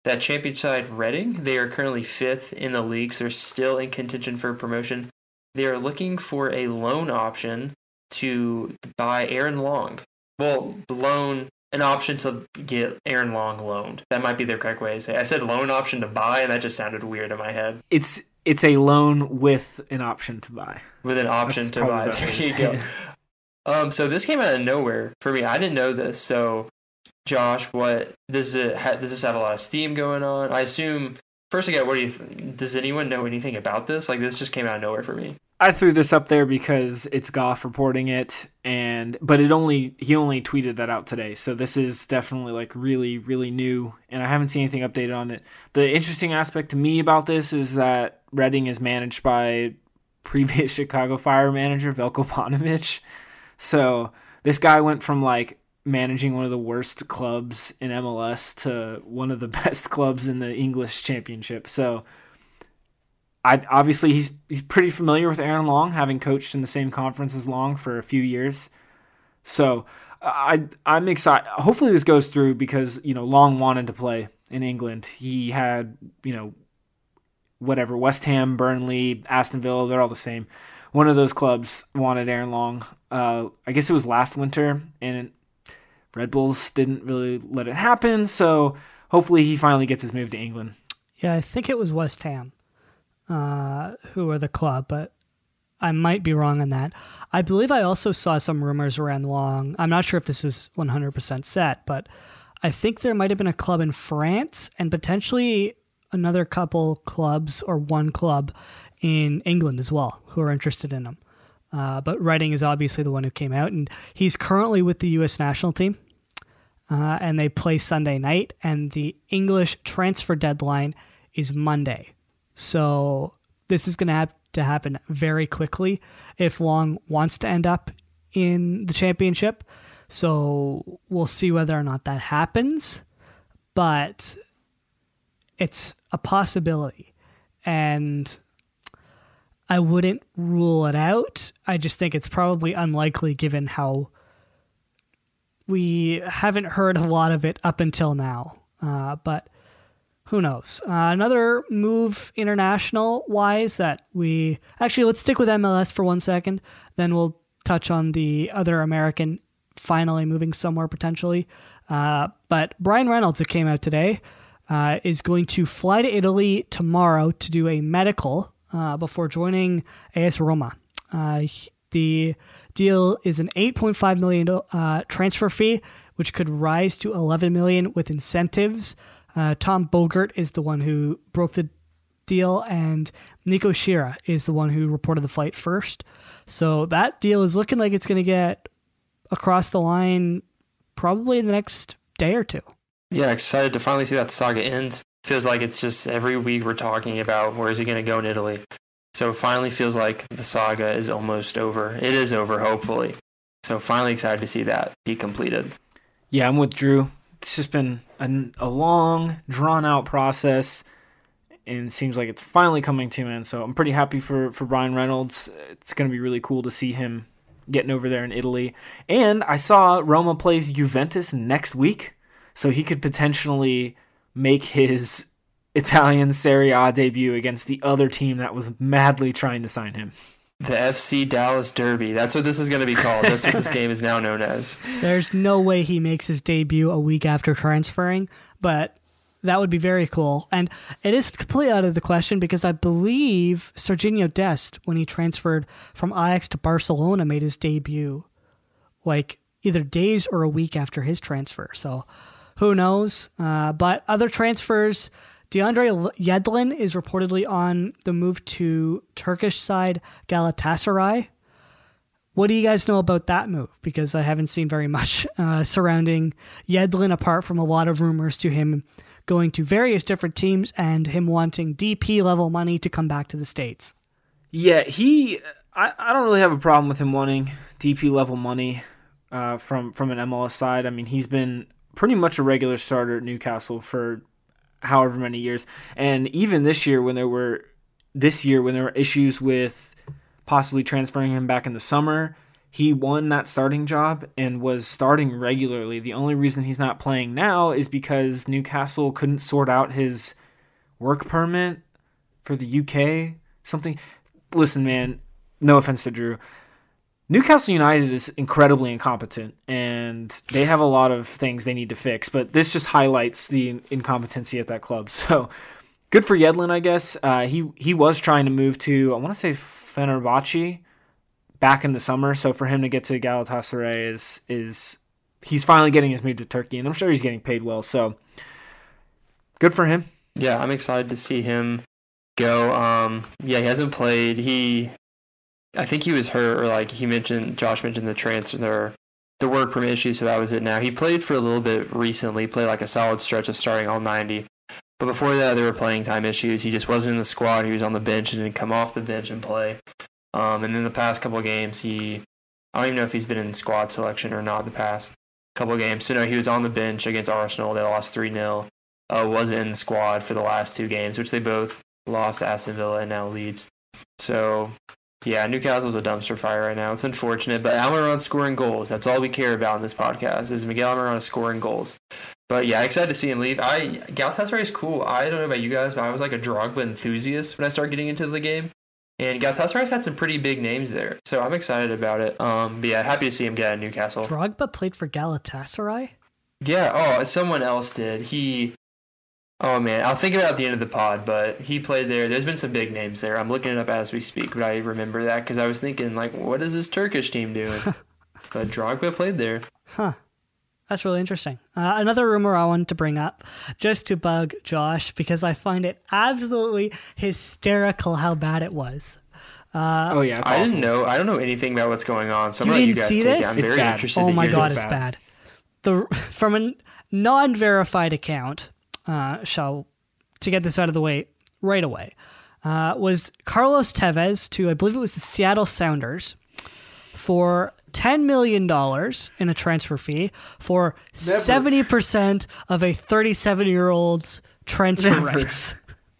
that champion side Reading, they are currently 5th in the league, so they're still in contention for promotion. They are looking for a loan option to buy Aaron Long. Well, an option to get Aaron Long loaned. That might be the correct way to say it. I said loan option to buy, and that just sounded weird in my head. It's a loan with an option to buy. With an option to buy. There you go. So this came out of nowhere for me. I didn't know this. So, Josh, what does this have a lot of steam going on? I assume. First again, does anyone know anything about this? Like, this just came out of nowhere for me. I threw this up there because it's Goff reporting it, but he only tweeted that out today. So this is definitely like really, really new, and I haven't seen anything updated on it. The interesting aspect to me about this is that Reading is managed by previous Chicago Fire manager Veljko Paunovic. So this guy went from like managing one of the worst clubs in MLS to one of the best clubs in the English Championship. So obviously he's pretty familiar with Aaron Long, having coached in the same conference as Long for a few years. So I'm excited. Hopefully this goes through because, Long wanted to play in England. He had, West Ham, Burnley, Aston Villa, they're all the same. One of those clubs wanted Aaron Long. I guess it was last winter, and Red Bulls didn't really let it happen, so hopefully he finally gets his move to England. Yeah, I think it was West Ham who are the club, but I might be wrong on that. I believe I also saw some rumors around Long. I'm not sure if this is 100% set, but I think there might have been a club in France and potentially another couple clubs or one club in England as well who are interested in him. But Reading is obviously the one who came out, and he's currently with the U.S. national team, and they play Sunday night, and the English transfer deadline is Monday. So this is going to have to happen very quickly if Long wants to end up in the championship. So we'll see whether or not that happens, but it's a possibility, and I wouldn't rule it out. I just think it's probably unlikely given how we haven't heard a lot of it up until now. But who knows? Another move international-wise that let's stick with MLS for 1 second, then we'll touch on the other American finally moving somewhere potentially. But Brian Reynolds, that came out today, is going to fly to Italy tomorrow to do a medical before joining AS Roma. The deal is an $8.5 million transfer fee, which could rise to $11 million with incentives. Tom Bogert is the one who broke the deal, and Nico Shira is the one who reported the flight first. So that deal is looking like it's going to get across the line probably in the next day or two. Yeah, excited to finally see that saga end. Feels like it's just every week we're talking about where is he going to go in Italy. So it finally feels like the saga is almost over. It is over, hopefully. So finally excited to see that be completed. Yeah, I'm with Drew. It's just been a long, drawn-out process, and it seems like it's finally coming to an end. So I'm pretty happy for Brian Reynolds. It's going to be really cool to see him getting over there in Italy. And I saw Roma plays Juventus next week, so he could potentially make his Italian Serie A debut against the other team that was madly trying to sign him. The FC Dallas Derby. That's what this is going to be called. That's what this game is now known as. There's no way he makes his debut a week after transferring, but that would be very cool. And it is completely out of the question because I believe Serginho Dest, when he transferred from Ajax to Barcelona, made his debut like either days or a week after his transfer. So who knows? But other transfers, DeAndre Yedlin is reportedly on the move to Turkish side Galatasaray. What do you guys know about that move? Because I haven't seen very much surrounding Yedlin, apart from a lot of rumors to him going to various different teams and him wanting DP level money to come back to the States. Yeah, I don't really have a problem with him wanting DP level money from an MLS side. I mean, he's been pretty much a regular starter at Newcastle for however many years. And even this year when there were issues with possibly transferring him back in the summer, He won that starting job and was starting regularly. The only reason he's not playing now is because Newcastle couldn't sort out his work permit for the UK. Something. Listen, man, no offense to Drew. Newcastle United is incredibly incompetent, and they have a lot of things they need to fix, but this just highlights the incompetency at that club. So good for Yedlin, I guess. He was trying to move to, I want to say, Fenerbahce back in the summer, so for him to get to Galatasaray is he's finally getting his move to Turkey, and I'm sure he's getting paid well, so good for him. Yeah, I'm excited to see him go. He hasn't played. I think he was hurt, or like Josh mentioned the transfer, the work permit issue, so that was it now. He played for a little bit recently, played like a solid stretch of starting all 90. But before that, there were playing time issues. He just wasn't in the squad. He was on the bench and didn't come off the bench and play. And then the past couple of games, I don't even know if he's been in squad selection or not the past couple of games. So no, he was on the bench against Arsenal. They lost 3-0. Wasn't in the squad for the last 2 games, which they both lost to Aston Villa and now Leeds. So yeah, Newcastle's a dumpster fire right now. It's unfortunate, but Almiron's scoring goals. That's all we care about in this podcast, is Miguel Almiron scoring goals. But yeah, excited to see him leave. Galatasaray is cool. I don't know about you guys, but I was like a Drogba enthusiast when I started getting into the game. And Galatasaray's had some pretty big names there, so I'm excited about it. But yeah, happy to see him get out of Newcastle. Drogba played for Galatasaray? Yeah, someone else did. Oh, man, I'll think about it at the end of the pod, but he played there. There's been some big names there. I'm looking it up as we speak, but I remember that because I was thinking, like, what is this Turkish team doing? But Drogba played there. Huh. That's really interesting. Another rumor I wanted to bring up, just to bug Josh, because I find it absolutely hysterical how bad it was. It's I didn't know. I don't know anything about what's going on, so I'm going to let you guys take it. I'm very interested to hear. Oh my God, this. it's bad. From a non-verified account, to get this out of the way right away, was Carlos Tevez to, I believe it was the Seattle Sounders, for $10 million in a transfer fee for 70% of a 37-year-old's transfer rights.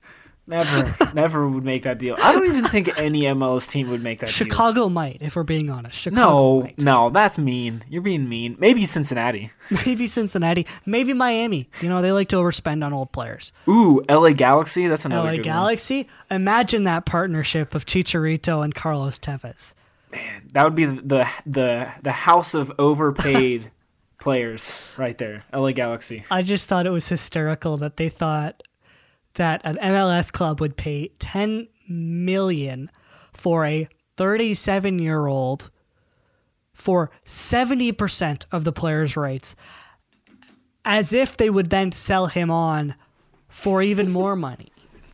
Never would make that deal. I don't even think any MLS team would make that deal. Chicago might, if we're being honest. Chicago might. No, that's mean. You're being mean. Maybe Cincinnati. Maybe Miami. You know, they like to overspend on old players. Ooh, LA Galaxy. That's another good Galaxy. Imagine that partnership of Chicharito and Carlos Tevez. Man, that would be the house of overpaid players right there. LA Galaxy. I just thought it was hysterical that they thought that an MLS club would pay $10 million for a 37-year-old for 70% of the player's rights, as if they would then sell him on for even more money.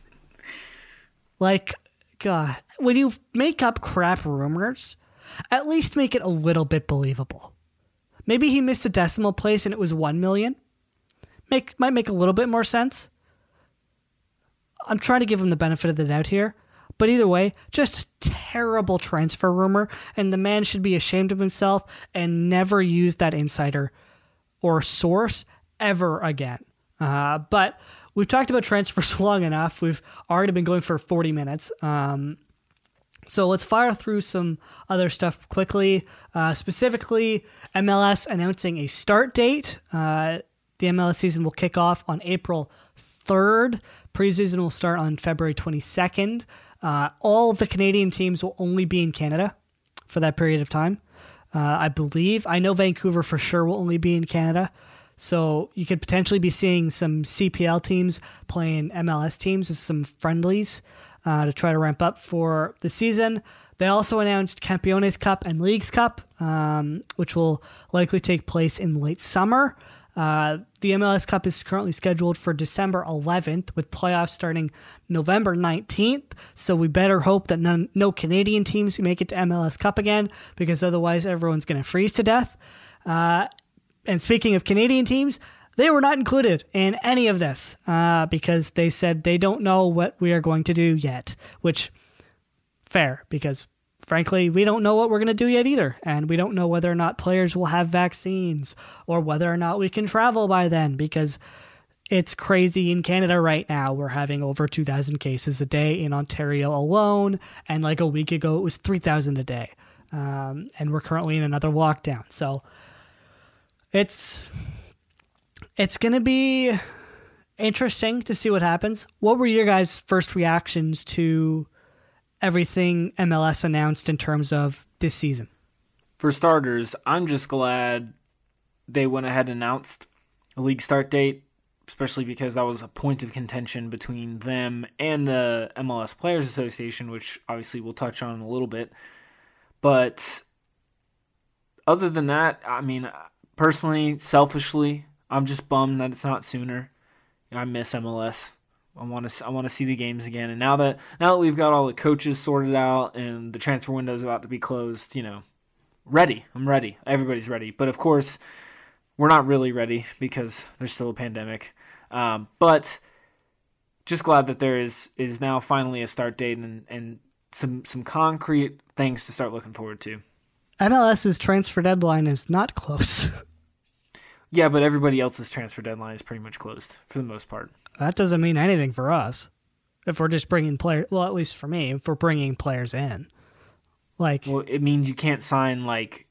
Like, God, when you make up crap rumors, at least make it a little bit believable. Maybe he missed a decimal place and it was 1 million. Might make a little bit more sense. I'm trying to give him the benefit of the doubt here. But either way, just a terrible transfer rumor, and the man should be ashamed of himself and never use that insider or source ever again. But we've talked about transfers long enough. We've already been going for 40 minutes. So let's fire through some other stuff quickly. Specifically, MLS announcing a start date. The MLS season will kick off on April 3rd. Preseason will start on February 22nd. All of the Canadian teams will only be in Canada for that period of time. I know Vancouver for sure will only be in Canada. So you could potentially be seeing some CPL teams playing MLS teams as some friendlies to try to ramp up for the season. They also announced Campeones Cup and Leagues Cup, which will likely take place in late summer. The MLS Cup is currently scheduled for December 11th, with playoffs starting November 19th. So we better hope that no Canadian teams make it to MLS Cup again, because otherwise everyone's going to freeze to death. And speaking of Canadian teams, they were not included in any of this because they said they don't know what we are going to do yet, which fair, because frankly, we don't know what we're going to do yet either. And we don't know whether or not players will have vaccines or whether or not we can travel by then, because it's crazy in Canada right now. We're having over 2,000 cases a day in Ontario alone. And like a week ago, it was 3,000 a day. and we're currently in another lockdown. So it's going to be interesting to see what happens. What were your guys' first reactions to everything MLS announced in terms of this season? For starters, I'm just glad they went ahead and announced a league start date, especially because that was a point of contention between them and the MLS Players Association, which obviously we'll touch on in a little bit. But other than that, I mean, personally, selfishly, I'm just bummed that it's not sooner. I miss MLS. I want to see the games again. And now that we've got all the coaches sorted out and the transfer window is about to be closed, ready. I'm ready. Everybody's ready. But of course, we're not really ready because there's still a pandemic. But just glad that there is now finally a start date and some concrete things to start looking forward to. MLS's transfer deadline is not close. Yeah, but everybody else's transfer deadline is pretty much closed for the most part. That doesn't mean anything for us. If we're just bringing players, well, at least for me, if we're bringing players in. Well, it means you can't sign,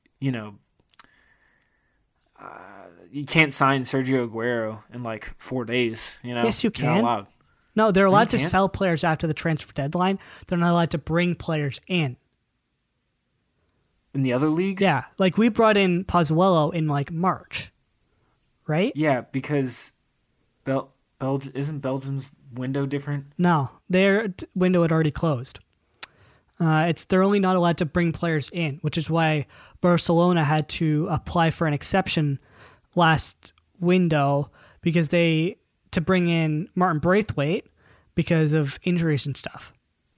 you can't sign Sergio Aguero in 4 days. Yes, you can. You're not allowed. No, they're allowed to sell players after the transfer deadline. They're not allowed to bring players in. In the other leagues? Yeah, we brought in Pozuelo in March, right? Yeah, because isn't Belgium's window different? No, their window had already closed. They're only not allowed to bring players in, which is why Barcelona had to apply for an exception last window to bring in Martin Braithwaite because of injuries and stuff.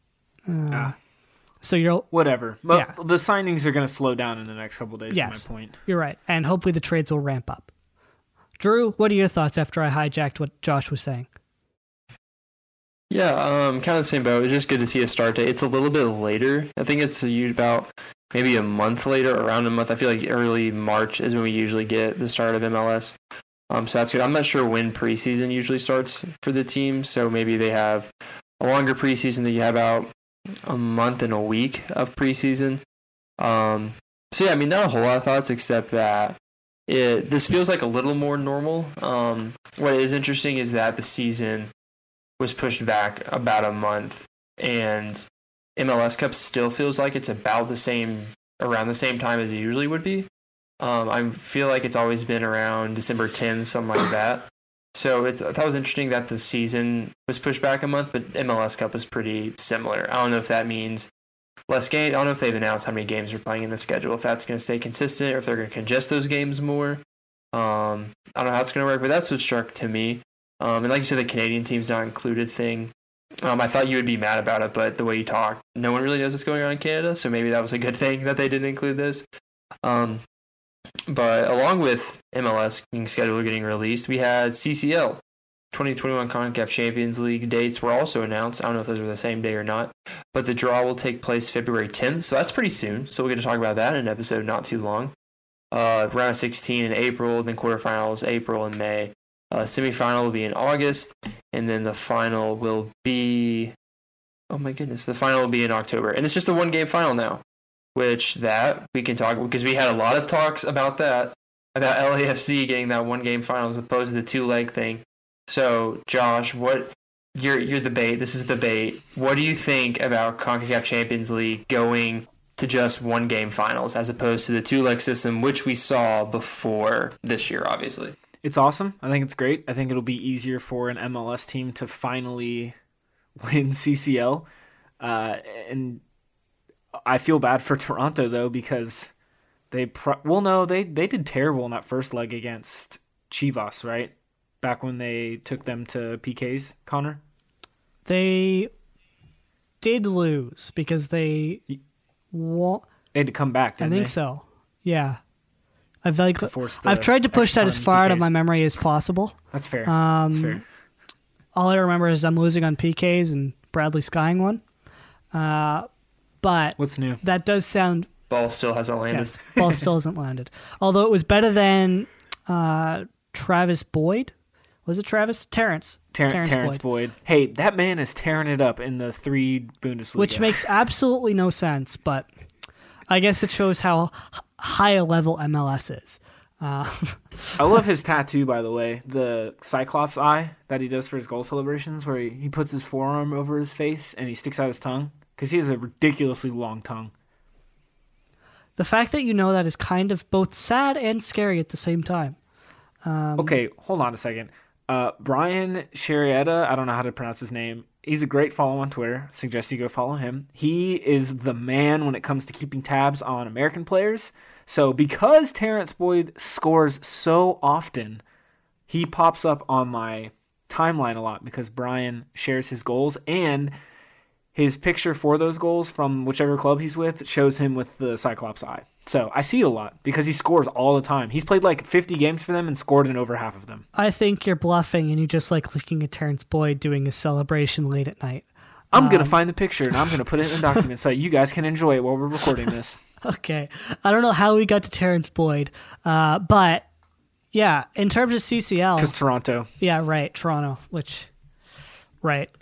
So you're whatever. But yeah. The signings are going to slow down in the next couple of days. Yes, is my point. You're right, and hopefully the trades will ramp up. Drew, what are your thoughts after I hijacked what Josh was saying? Yeah, kind of the same boat. It's just good to see a start date. It's a little bit later. I think it's about maybe a month later, around a month. I feel like early March is when we usually get the start of MLS. So that's good. I'm not sure when preseason usually starts for the team, so maybe they have a longer preseason that you have about a month and a week of preseason. So yeah, I mean, not a whole lot of thoughts except that this feels like a little more normal. What is interesting is that the season was pushed back about a month, and MLS Cup still feels like it's about around the same time as it usually would be. I feel like it's always been around December 10th, something like that. So I thought it was interesting that the season was pushed back a month, but MLS Cup was pretty similar. I don't know if that means less games. I don't know if they've announced how many games they're playing in the schedule, if that's going to stay consistent or if they're going to congest those games more. I don't know how it's going to work, but that's what struck to me. And like you said, the Canadian team's not included thing. I thought you would be mad about it, but the way you talk, no one really knows what's going on in Canada, so maybe that was a good thing that they didn't include this. But along with MLS schedule getting released, we had CCL. 2021 CONCACAF Champions League dates were also announced. I don't know if those were the same day or not, but the draw will take place February 10th, so that's pretty soon. So we're going to talk about that in an episode not too long. Round of 16 in April, then quarterfinals April and May. Semifinal will be in August, and then the final will be... Oh my goodness, the final will be in October. And it's just a one-game final now, which that we can talk... Because we had a lot of talks about that, about LAFC getting that one-game final as opposed to the two-leg thing. So, Josh, you're the bait. This is the bait. What do you think about CONCACAF Champions League going to just one-game finals as opposed to the two-leg system, which we saw before this year, obviously? It's awesome. I think it's great. I think it'll be easier for an MLS team to finally win CCL. And I feel bad for Toronto, though, because they did terrible in that first leg against Chivas, right? Back when they took them to PKs, Connor? They did lose because they had to come back, didn't they? I think so. Yeah. I've tried to push that as far out of my memory as possible. That's fair. That's fair. All I remember is I'm losing on PKs and Bradley skying one. But what's new? That does sound... Ball still hasn't landed. Yes, ball still hasn't landed. Although it was better than Travis Boyd. Was it Travis? Terrence Boyd. Hey, that man is tearing it up in the 3 Bundesliga. Which makes absolutely no sense, but I guess it shows how high a level MLS is. I love his tattoo, by the way, the Cyclops eye that he does for his goal celebrations, where he puts his forearm over his face and he sticks out his tongue, because he has a ridiculously long tongue. The fact that you know that is kind of both sad and scary at the same time. Okay, hold on a second. Brian Sharietta, I don't know how to pronounce his name. He's a great follow on Twitter. Suggest you go follow him. He is the man when it comes to keeping tabs on American players. So because Terrence Boyd scores so often, he pops up on my timeline a lot because Brian shares his goals, and his picture for those goals from whichever club he's with shows him with the Cyclops eye. So I see it a lot because he scores all the time. He's played like 50 games for them and scored in over half of them. I think you're bluffing and you just like looking at Terrence Boyd doing his celebration late at night. I'm going to find the picture and I'm going to put it in a document so you guys can enjoy it while we're recording this. Okay. I don't know how we got to Terrence Boyd, but yeah, in terms of CCL. Because Toronto. Yeah, right. Toronto, right.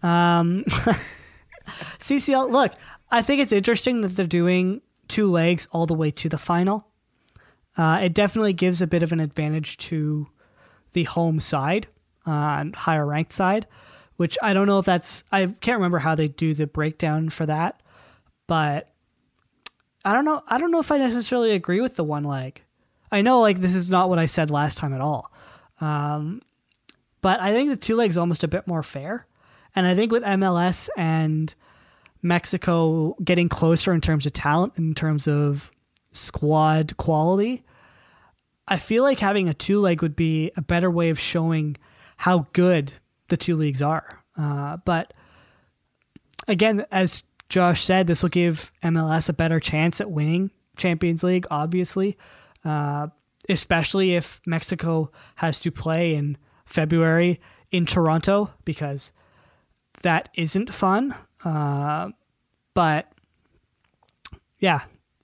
CCL, look, I think it's interesting that they're doing 2 legs all the way to the final. It definitely gives a bit of an advantage to the home side and higher ranked side, which I don't know if I can't remember how they do the breakdown for that, but I don't know if I necessarily agree with the 1 leg. I know like this is not what I said last time at all. But I think the 2 legs is almost a bit more fair. And I think with MLS and Mexico getting closer in terms of talent, in terms of squad quality, I feel like having a 2 leg would be a better way of showing how good the 2 leagues are. But again, as Josh said, this will give MLS a better chance at winning Champions League, obviously, especially if Mexico has to play in February in Toronto, because that isn't fun. But yeah.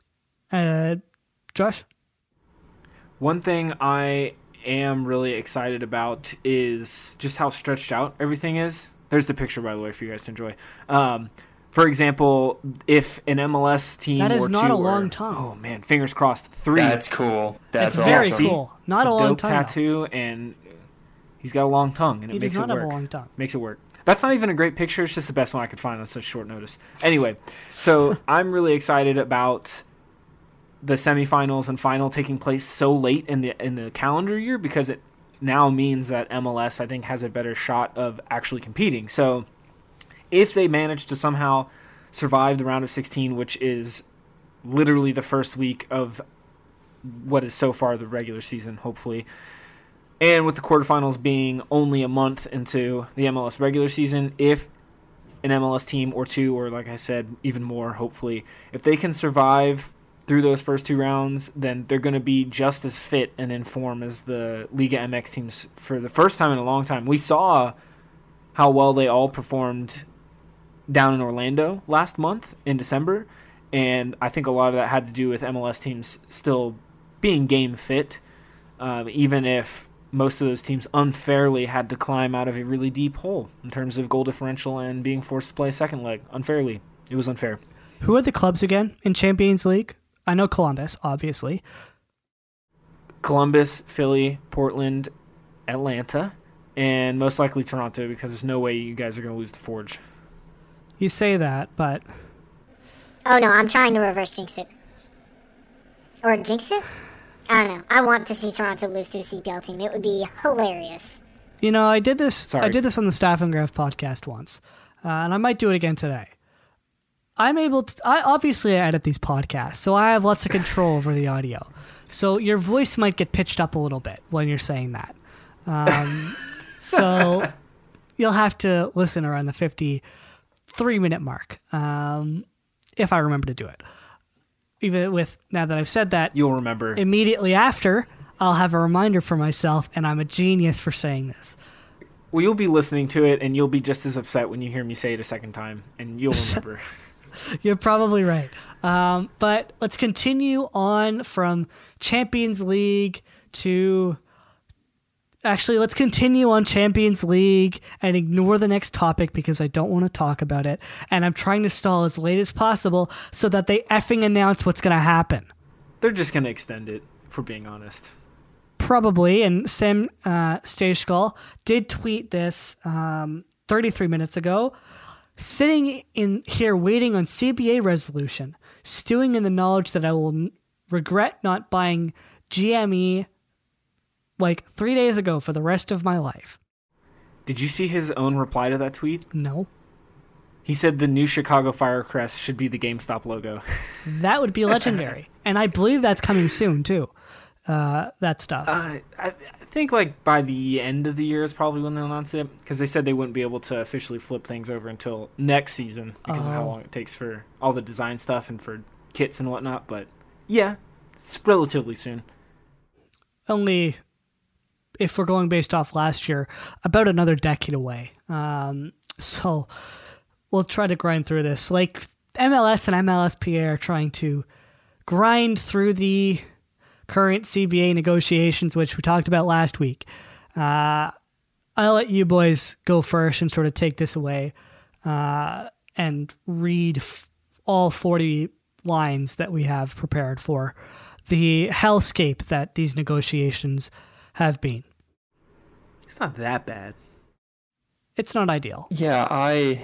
Josh? One thing I am really excited about is just how stretched out everything is. There's the picture, by the way, for you guys to enjoy. For example, if an MLS team that is or not two a long tongue. Oh man, fingers crossed. 3. That's cool. That's it's very awesome. cool. Not it's a long dope tongue. tattoo, and he's got a long tongue, and it makes it work. He does not have a long tongue. Makes it work. That's not even a great picture. It's just the best one I could find on such short notice. Anyway, so I'm really excited about the semifinals and final taking place so late in the calendar year, because it now means that MLS, I think, has a better shot of actually competing. So if they manage to somehow survive the round of 16, which is literally the first week of what is so far the regular season, hopefully, and with the quarterfinals being only a month into the MLS regular season, if an MLS team or 2, or like I said, even more, hopefully, if they can survive through those first 2 rounds, then they're going to be just as fit and in form as the Liga MX teams for the first time in a long time. We saw how well they all performed down in Orlando last month in December, and I think a lot of that had to do with MLS teams still being game fit, even if most of those teams unfairly had to climb out of a really deep hole in terms of goal differential and being forced to play a second leg. Unfairly. It was unfair. Who are the clubs again in Champions League? I know Columbus, obviously. Columbus, Philly, Portland, Atlanta, and most likely Toronto, because there's no way you guys are going to lose to Forge. You say that, but... Oh no, I'm trying to reverse jinx it. Or jinx it? I don't know. I want to see Toronto lose to a CPL team. It would be hilarious. You know, I did this Sorry. on the Staff and Graph podcast once, and I might do it again today. I'm able to... obviously, I edit these podcasts, so I have lots of control over the audio. So your voice might get pitched up a little bit when you're saying that. So you'll have to listen around the 53-minute mark, if I remember to do it. Even with, now that I've said that, You'll remember. immediately after, I'll have a reminder for myself, and I'm a genius for saying this. Well, you'll be listening to it, and you'll be just as upset when you hear me say it a second time, and you'll remember. You're probably right. But let's continue on from Champions League to Actually, let's continue on Champions League and ignore the next topic because I don't want to talk about it. And I'm trying to stall as late as possible so that they effing announce what's going to happen. They're just going to extend it, for being honest. Probably. And Sam Stejskal did tweet this 33 minutes ago. Sitting in here waiting on CBA resolution, stewing in the knowledge that I will regret not buying GME like 3 days ago for the rest of my life. Did you see his own reply to that tweet? No. He said the new Chicago Fire crest should be the GameStop logo. That would be legendary. And I believe that's coming soon, too. That stuff. I think like by the end of the year is probably when they'll announce it, because they said they wouldn't be able to officially flip things over until next season because of how long it takes for all the design stuff and for kits and whatnot. But yeah, it's relatively soon. Only, if we're going based off last year, about another decade away. So we'll try to grind through this. Like MLS and MLSPA are trying to grind through the current CBA negotiations, which we talked about last week. I'll let you boys go first and sort of take this away and read all 40 lines that we have prepared for the hellscape that these negotiations have been. It's not that bad. It's not ideal. Yeah,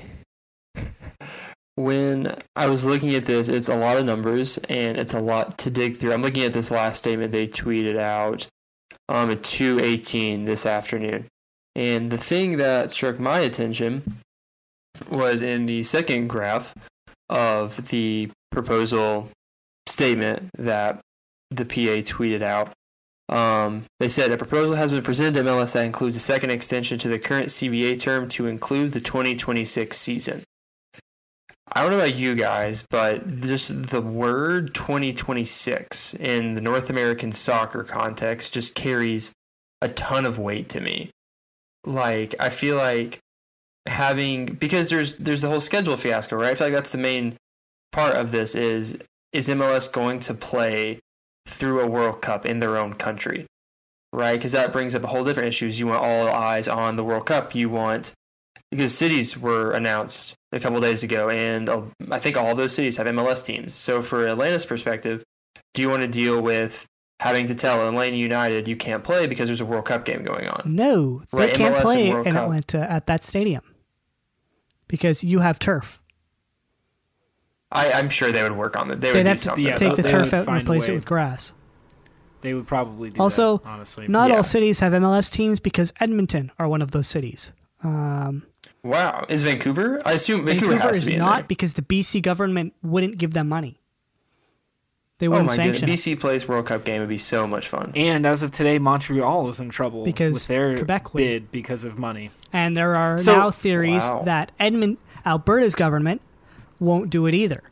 when I was looking at this, it's a lot of numbers and it's a lot to dig through. I'm looking at this last statement they tweeted out at 2:18 this afternoon. And the thing that struck my attention was in the second graph of the proposal statement that the PA tweeted out. They said a proposal has been presented to MLS that includes a second extension to the current CBA term to include the 2026 season. I don't know about you guys, but just the word 2026 in the North American soccer context just carries a ton of weight to me. Like, I feel like because there's the whole schedule fiasco, right? I feel like that's the main part of this is MLS going to play through a World Cup in their own country, right? Because that brings up a whole different issues. You want all eyes on the World Cup. Because cities were announced a couple days ago, and I think all of those cities have MLS teams. So for Atlanta's perspective, do you want to deal with having to tell Atlanta United you can't play because there's a World Cup game going on? No, they right? can't MLS play in in Atlanta at that stadium because you have turf. I'm sure they would work on it. They'd have to take the turf out and replace it with grass. They would probably do also, that, honestly. Not all cities have MLS teams because Edmonton are one of those cities. Wow. Is Vancouver? I assume Vancouver has to be is in not there. Because the BC government wouldn't give them money. They wouldn't sanction it. BC plays World Cup game would be so much fun. And as of today, Montreal is in trouble with their Quebec bid because of money. And there are now theories that Alberta's government won't do it either.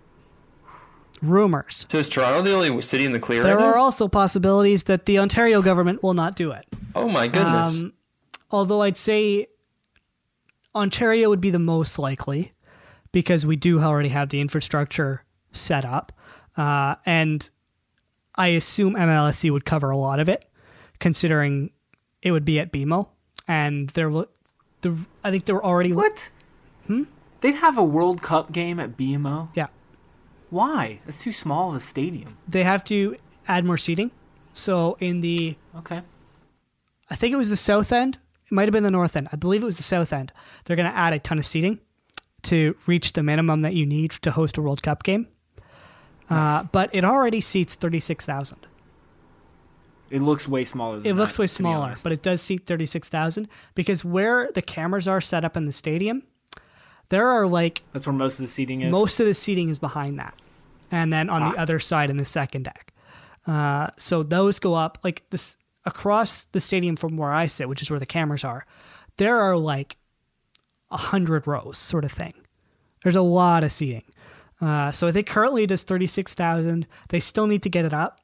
Rumors. So is Toronto the only city in the clear There right are now? also possibilities that the Ontario government will not do it. Oh my goodness. Although I'd say Ontario would be the most likely because we do already have the infrastructure set up. And I assume MLSE would cover a lot of it, considering it would be at BMO. And I think there were already... What? They'd have a World Cup game at BMO? Yeah. Why? It's too small of a stadium. They have to add more seating. So in the... Okay. I think it was the south end. It might have been the north end. I believe it was the south end. They're going to add a ton of seating to reach the minimum that you need to host a World Cup game. Nice. But it already seats 36,000. It looks way smaller than that. It looks way smaller, but it does seat 36,000 because where the cameras are set up in the stadium, there are like... That's where most of the seating is? Most of the seating is behind that. And then on the other side in the second deck. So those go up like this across the stadium from where I sit, which is where the cameras are. There are like 100 rows sort of thing. There's a lot of seating. So I think currently it is 36,000. They still need to get it up.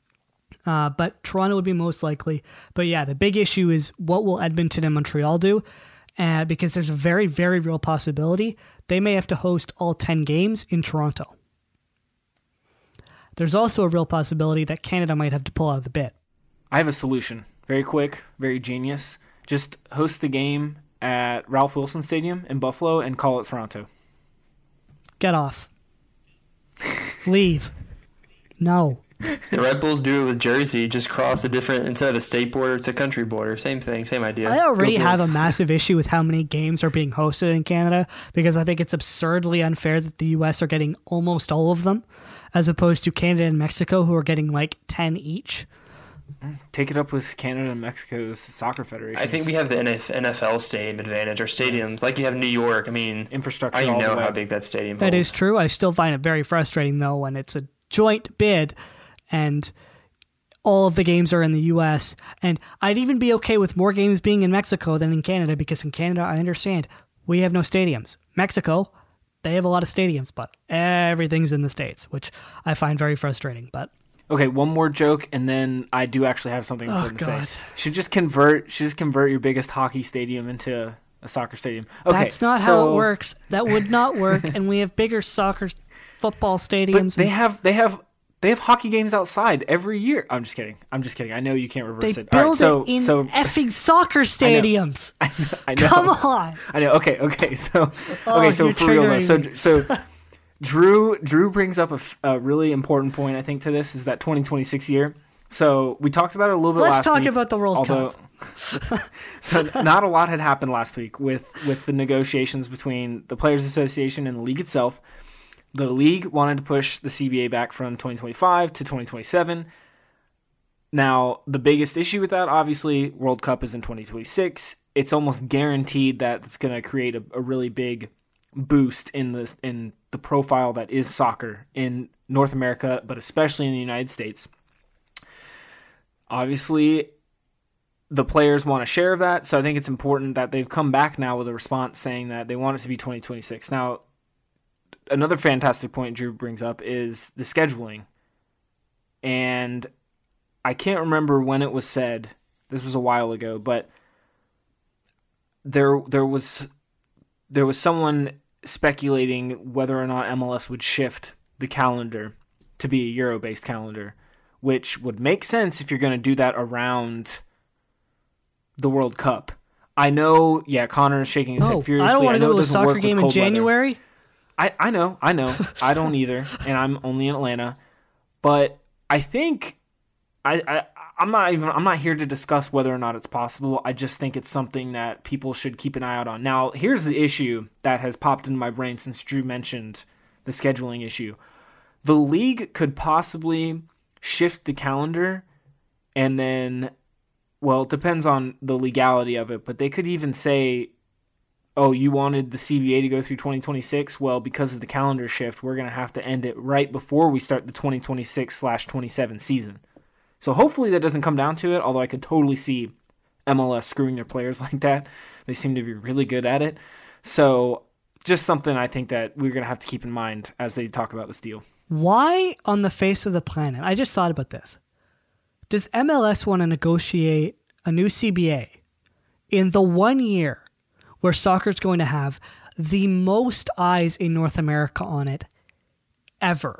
But Toronto would be most likely. But yeah, the big issue is what will Edmonton and Montreal do? Because there's a very, very real possibility they may have to host all 10 games in Toronto. There's also a real possibility that Canada might have to pull out of the bid. I have a solution Very quick, very genius. Just host the game at Ralph Wilson Stadium in Buffalo and call it Toronto. Get off. Leave. No. The Red Bulls do it with Jersey. Just cross a different, instead of a state border, it's a country border. Same thing, same idea. I already Go have a Bulls. massive issue with how many games are being hosted in Canada because I think it's absurdly unfair that the U.S. are getting almost all of them as opposed to Canada and Mexico who are getting like 10 each. Take it up with Canada and Mexico's soccer federations. I think we have the NFL stadium advantage, or stadiums, like you have in New York. I mean, Infrastructure I all the know way. how big that stadium That holds. is true. I still find it very frustrating, though, when it's a joint bid and all of the games are in the U.S. And I'd even be okay with more games being in Mexico than in Canada because in Canada, I understand, we have no stadiums. Mexico, they have a lot of stadiums, but everything's in the States, which I find very frustrating. But Okay, one more joke, and then I do actually have something important to God. say. Should just convert your biggest hockey stadium into a soccer stadium. Okay, that's not so, how it works. That would not work. And we have bigger football But stadiums. they have hockey games outside every year. I'm just kidding. I know you can't reverse They it. All right, build it in effing soccer stadiums. I know. Come on. I know. Okay. So Oh, so you're for real though. triggering So Drew brings up a really important point. I think to this is that 2026 year. So we talked about it a little bit Let's last talk week. about the World Cup. So not a lot had happened last week with the negotiations between the Players Association and the league itself. The league wanted to push the CBA back from 2025 to 2027. Now, the biggest issue with that, obviously, World Cup is in 2026. It's almost guaranteed that it's going to create a really big boost in the profile that is soccer in North America, but especially in the United States. Obviously, the players want a share of that, so I think it's important that they've come back now with a response saying that they want it to be 2026. Now, another fantastic point Drew brings up is the scheduling. And I can't remember when it was said. This was a while ago, but there was someone speculating whether or not MLS would shift the calendar to be a Euro-based calendar, which would make sense if you're going to do that around the World Cup. I know, Connor is shaking his head furiously. I don't want to go to a doesn't work soccer with game in cold weather. January. I know. I don't either, and I'm only in Atlanta. But I think I'm not here to discuss whether or not it's possible. I just think it's something that people should keep an eye out on. Now, here's the issue that has popped into my brain since Drew mentioned the scheduling issue. The league could possibly shift the calendar, and then, well, it depends on the legality of it, but they could even say, oh, you wanted the CBA to go through 2026? Well, because of the calendar shift, we're going to have to end it right before we start the 2026/27 season. So hopefully that doesn't come down to it, although I could totally see MLS screwing their players like that. They seem to be really good at it. So just something I think that we're going to have to keep in mind as they talk about this deal. Why on the face of the planet? I just thought about this. Does MLS want to negotiate a new CBA in the 1 year where soccer is going to have the most eyes in North America on it ever?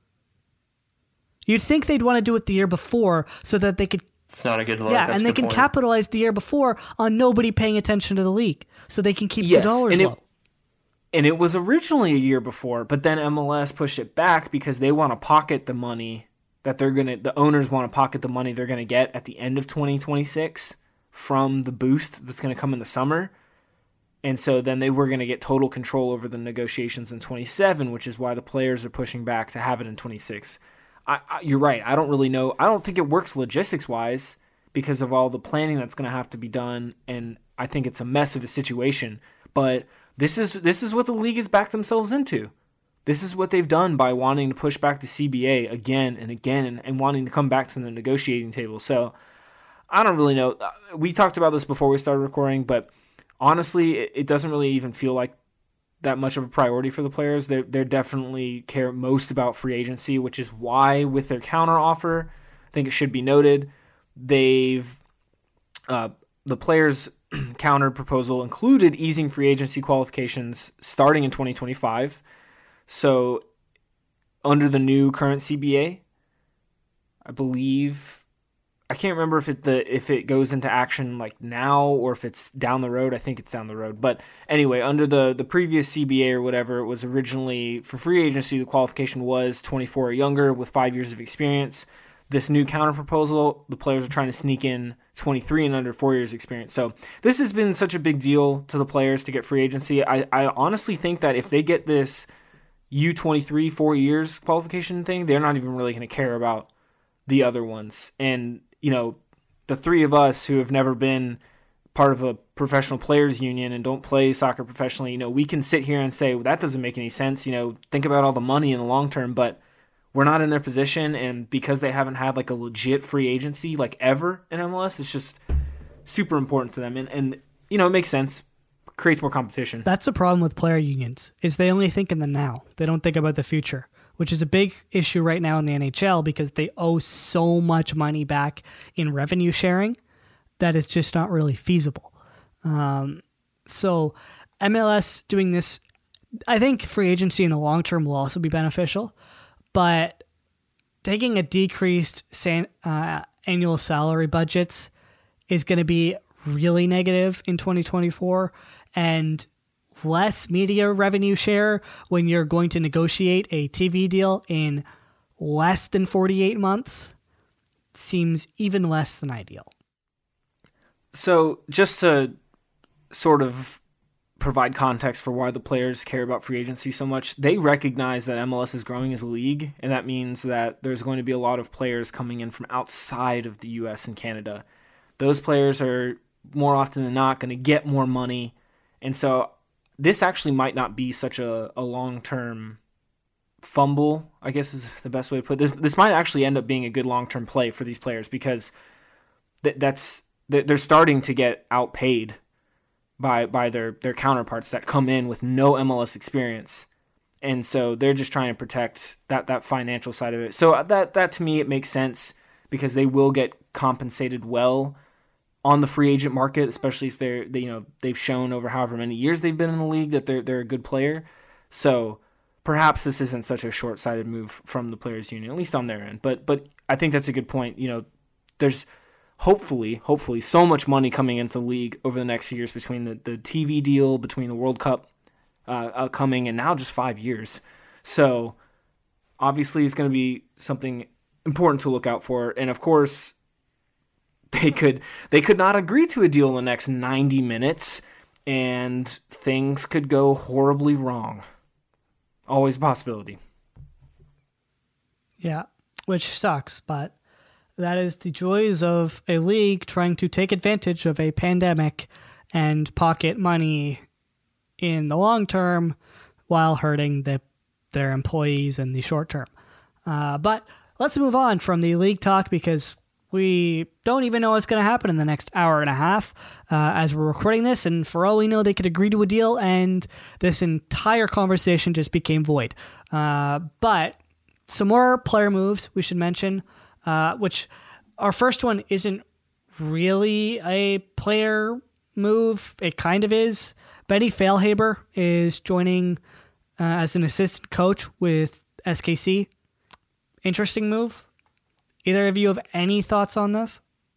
You'd think they'd want to do it the year before so that they could, It's not a good look. yeah, That's and a they good can point. capitalize the year before on nobody paying attention to the league, so they can keep the dollars low. And it was originally a year before, but then MLS pushed it back because they want to pocket the money that the owners want to pocket the money they're going to get at the end of 2026 from the boost that's going to come in the summer. And so then they were going to get total control over the negotiations in 27, which is why the players are pushing back to have it in 26. You're right. I don't really know. I don't think it works logistics-wise because of all the planning that's going to have to be done, and I think it's a mess of a situation. But this is what the league has backed themselves into. This is what they've done by wanting to push back the CBA again and again and wanting to come back to the negotiating table. So I don't really know. We talked about this before we started recording, but honestly, it doesn't really even feel like that much of a priority for the players. They definitely care most about free agency, which is why with their counter offer, I think it should be noted, the players' counter proposal included easing free agency qualifications starting in 2025. So under the new current CBA, I I can't remember if it goes into action like now or if it's down the road. I think it's down the road. But anyway, under the previous CBA or whatever, it was originally for free agency, the qualification was 24 or younger with 5 years of experience. This new counter proposal, the players are trying to sneak in 23 and under 4 years experience. So this has been such a big deal to the players to get free agency. I honestly think that if they get this U23 4 years qualification thing, they're not even really going to care about the other ones. And, the three of us who have never been part of a professional players union and don't play soccer professionally, we can sit here and say, well, that doesn't make any sense. Think about all the money in the long term, but we're not in their position. And because they haven't had like a legit free agency, like ever in MLS, it's just super important to them. And it makes sense. Creates more competition. That's the problem with player unions, is they only think in the now. They don't think about the future, which is a big issue right now in the NHL because they owe so much money back in revenue sharing that it's just not really feasible. So MLS doing this, I think free agency in the long term will also be beneficial, but taking a decreased annual salary budgets is going to be really negative in 2024, and less media revenue share when you're going to negotiate a TV deal in less than 48 months seems even less than ideal. So just to sort of provide context for why the players care about free agency so much, they recognize that MLS is growing as a league, and that means that there's going to be a lot of players coming in from outside of the US and Canada. Those players are more often than not going to get more money, and so this actually might not be such a long-term fumble, I guess is the best way to put it. This might actually end up being a good long-term play for these players because they're starting to get outpaid by their counterparts that come in with no MLS experience. And so they're just trying to protect that financial side of it. So that to me, it makes sense because they will get compensated well on the free agent market, especially if they've shown over however many years they've been in the league that they're a good player. So perhaps this isn't such a short-sighted move from the players union, at least on their end. But I think that's a good point. There's hopefully so much money coming into the league over the next few years between the TV deal, between the World Cup coming, and now just 5 years. So obviously it's going to be something important to look out for. And of course, they could not agree to a deal in the next 90 minutes, and things could go horribly wrong. Always a possibility. Yeah, which sucks, but that is the joys of a league trying to take advantage of a pandemic and pocket money in the long term while hurting their employees in the short term. But let's move on from the league talk because we don't even know what's going to happen in the next hour and a half as we're recording this. And for all we know, they could agree to a deal and this entire conversation just became void. But some more player moves we should mention, which our first one isn't really a player move. It kind of is. Benny Feilhaber is joining as an assistant coach with SKC. Interesting move. Either of you have any thoughts on this?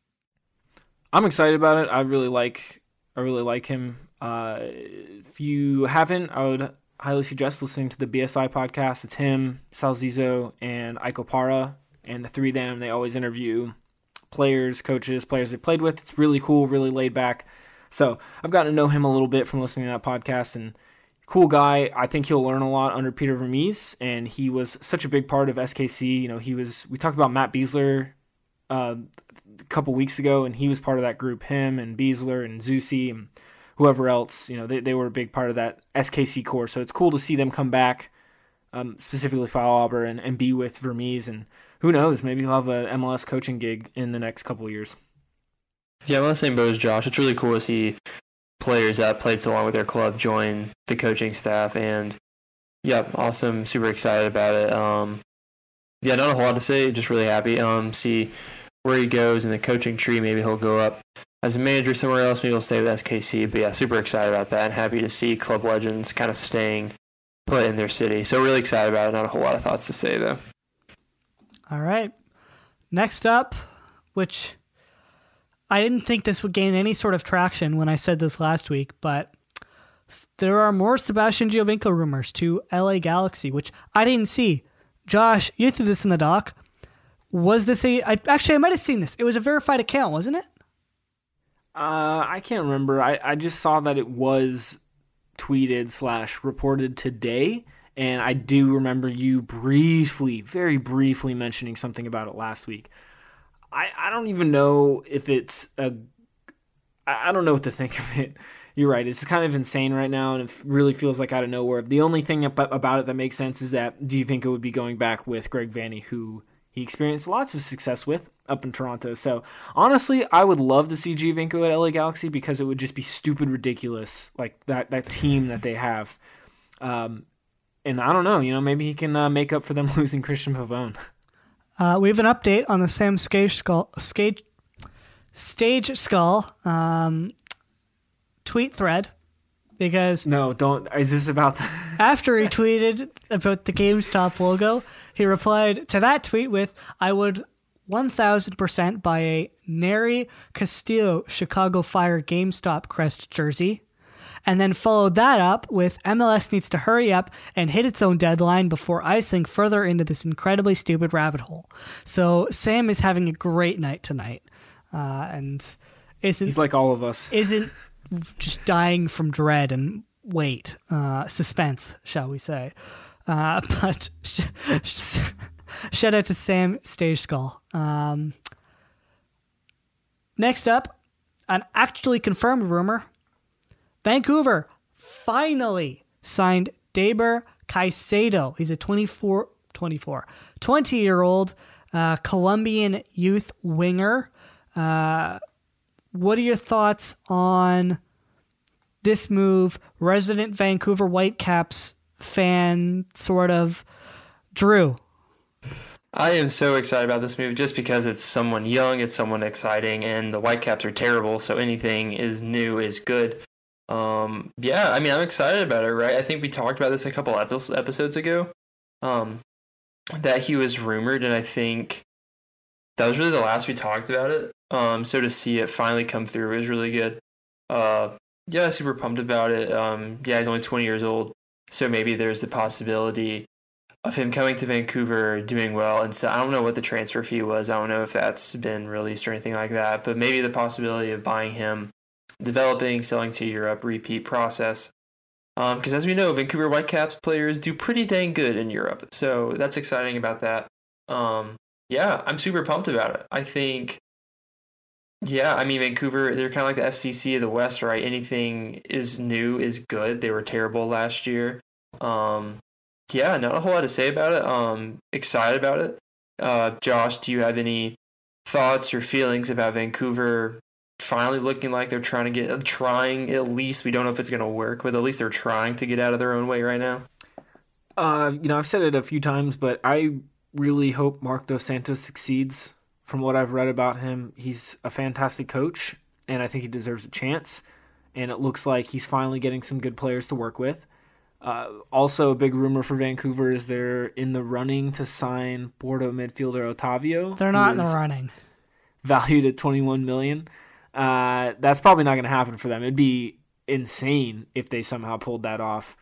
I'm excited about it. I really like him. If you haven't, I would highly suggest listening to the BSI podcast. It's him, Sal Zizzo, and Ike Opara, and the three of them. They always interview players, coaches, players they played with. It's really cool, really laid back. So I've gotten to know him a little bit from listening to that podcast, and cool guy. I think he'll learn a lot under Peter Vermes, and he was such a big part of SKC. We talked about Matt Besler a couple weeks ago, and he was part of that group. Him and Besler and Zusi and whoever else, they were a big part of that SKC core. So it's cool to see them come back, specifically Feilhaber and be with Vermes, and who knows, maybe he'll have a MLS coaching gig in the next couple of years. Yeah, I'm on the same boat as Josh. It's really cool to see players that played so long with their club join the coaching staff, and awesome, super excited about it. Not a whole lot to say, just really happy. See where he goes in the coaching tree. Maybe he'll go up as a manager somewhere else. Maybe he'll stay with SKC. But yeah, super excited about that, and happy to see club legends kind of staying put in their city. So really excited about it. Not a whole lot of thoughts to say though. All right. Next up, which I didn't think this would gain any sort of traction when I said this last week, but there are more Sebastian Giovinco rumors to LA Galaxy, which I didn't see. Josh, you threw this in the doc. Was this I might have seen this. It was a verified account, wasn't it? I can't remember. I just saw that it was tweeted / reported today, and I do remember you very briefly mentioning something about it last week. I don't even know if it's I don't know what to think of it. You're right. It's kind of insane right now, and it really feels like out of nowhere. The only thing about it that makes sense is that Giovinco would be going back with Greg Vanney, who he experienced lots of success with up in Toronto. So, honestly, I would love to see Giovinco at LA Galaxy because it would just be stupid ridiculous, like that team that they have. And I don't know, maybe he can make up for them losing Christian Pavone. We have an update on the Sam Stage Skull tweet thread, because no, don't. Is this about after he tweeted about the GameStop logo, he replied to that tweet with, "I would 1000% buy a Neri Castillo Chicago Fire GameStop crest jersey," and then followed that up with, "MLS needs to hurry up and hit its own deadline before I sink further into this incredibly stupid rabbit hole." So Sam is having a great night tonight, and he's like all of us. Isn't just dying from dread and suspense, shall we say. But shout out to Sam Stage Skull. Next up, an actually confirmed rumor. Vancouver finally signed Deiber Caicedo. He's a 20-year-old Colombian youth winger. What are your thoughts on this move? Resident Vancouver Whitecaps fan, sort of. Drew. I am so excited about this move just because it's someone young, it's someone exciting, and the Whitecaps are terrible, so anything is new is good. I'm excited about it, right? I think we talked about this a couple episodes ago, that he was rumored, and I think that was really the last we talked about it. So to see it finally come through is really good. Super pumped about it. He's only 20 years old, so maybe there's the possibility of him coming to Vancouver, doing well. And so I don't know what the transfer fee was. I don't know if that's been released or anything like that, but maybe the possibility of buying him, developing, selling to Europe, repeat process. Because as we know, Vancouver Whitecaps players do pretty dang good in Europe, so that's exciting about that. I'm super pumped about it. I think, Vancouver, they're kind of like the FCC of the West, right? Anything is new is good. They were terrible last year. Not a whole lot to say about it. Excited about it. Josh, do you have any thoughts or feelings about Vancouver finally looking like they're trying at least, we don't know if it's going to work, but at least they're trying to get out of their own way right now? I've said it a few times, but I really hope Marc Dos Santos succeeds. From what I've read about him, he's a fantastic coach, and I think he deserves a chance. And it looks like he's finally getting some good players to work with. Also, a big rumor for Vancouver is they're in the running to sign Porto midfielder Otavio. They're not in the running. Valued at $21 million. That's probably not going to happen for them. It'd be insane if they somehow pulled that off.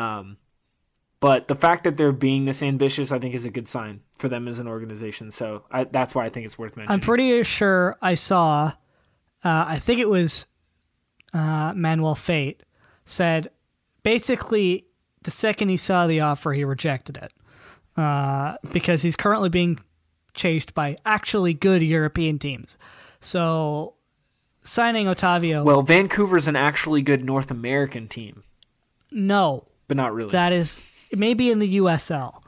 But the fact that they're being this ambitious, I think, is a good sign for them as an organization. So that's why I think it's worth mentioning. I'm pretty sure I saw, I think it was Manuel Fate, said basically the second he saw the offer, he rejected it because he's currently being chased by actually good European teams. So signing Otavio... Well, Vancouver's an actually good North American team. No. But not really. That is... Maybe in the USL.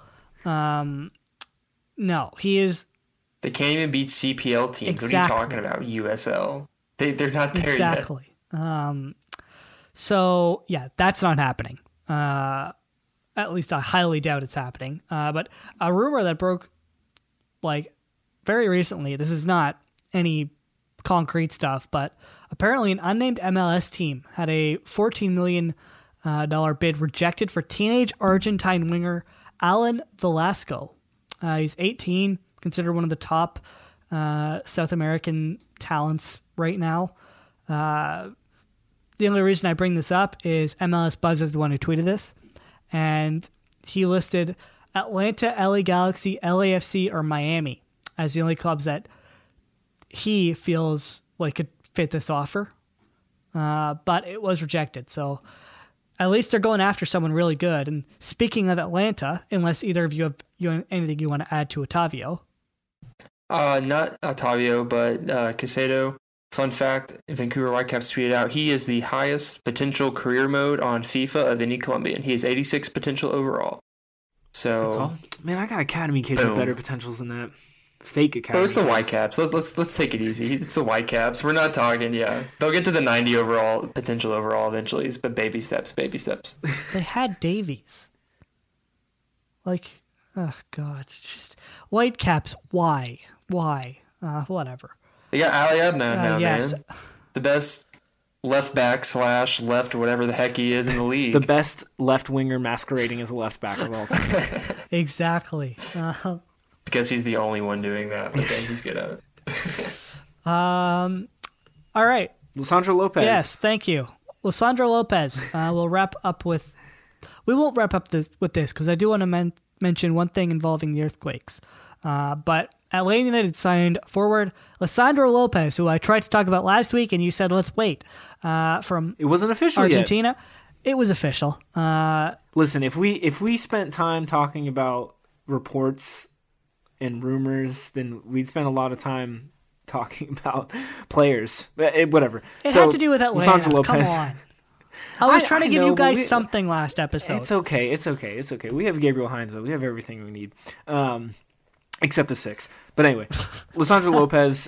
No, he is... They can't even beat CPL teams. Exactly. What are you talking about? USL. They're not there yet. Exactly. So, yeah, that's not happening. At least I highly doubt it's happening. But a rumor that broke, very recently, this is not any concrete stuff, but apparently an unnamed MLS team had a $14 million bid rejected for teenage Argentine winger Alan Velasco. He's 18, considered one of the top South American talents right now. The only reason I bring this up is MLS Buzz is the one who tweeted this, and he listed Atlanta, LA Galaxy, LAFC, or Miami as the only clubs that he feels like could fit this offer. But it was rejected, so at least they're going after someone really good. And speaking of Atlanta, unless either of you have anything you want to add to Otavio. Not Otavio, but Caicedo. Fun fact, Vancouver Whitecaps tweeted out, he is the highest potential career mode on FIFA of any Colombian. He has 86 potential overall. So, that's all. Man, I got academy kids with better potentials than that. Fake academy. But it's the Whitecaps. Let's take it easy. It's the Whitecaps. We're not talking. Yeah, they'll get to the 90 overall potential overall eventually, but baby steps. They had Davies. Like, oh god, just Whitecaps. Why? Whatever. They got Ali Adnan now, yes. man. The best left back / left, whatever the heck he is in the league. The best left winger masquerading as a left back of all time. Exactly. Because he's the only one doing that, but then he's good at it. All right. Lisandro Lopez. Yes, thank you. Lisandro Lopez. We'll wrap up with... We won't wrap up with this because I do want to mention one thing involving the Earthquakes. But Atlanta United signed forward Lisandro Lopez, who I tried to talk about last week, and you said, let's wait. From it wasn't official Argentina. Yet. It was official. Listen, if we spent time talking about reports and rumors, then we'd spend a lot of time talking about players. Whatever. It had to do with Atlanta. Lopez. Come on. I was trying to give you guys something last episode. It's okay. We have Gabriel Heinze, though. We have everything we need. Except a 6. But anyway, Lisandro Lopez,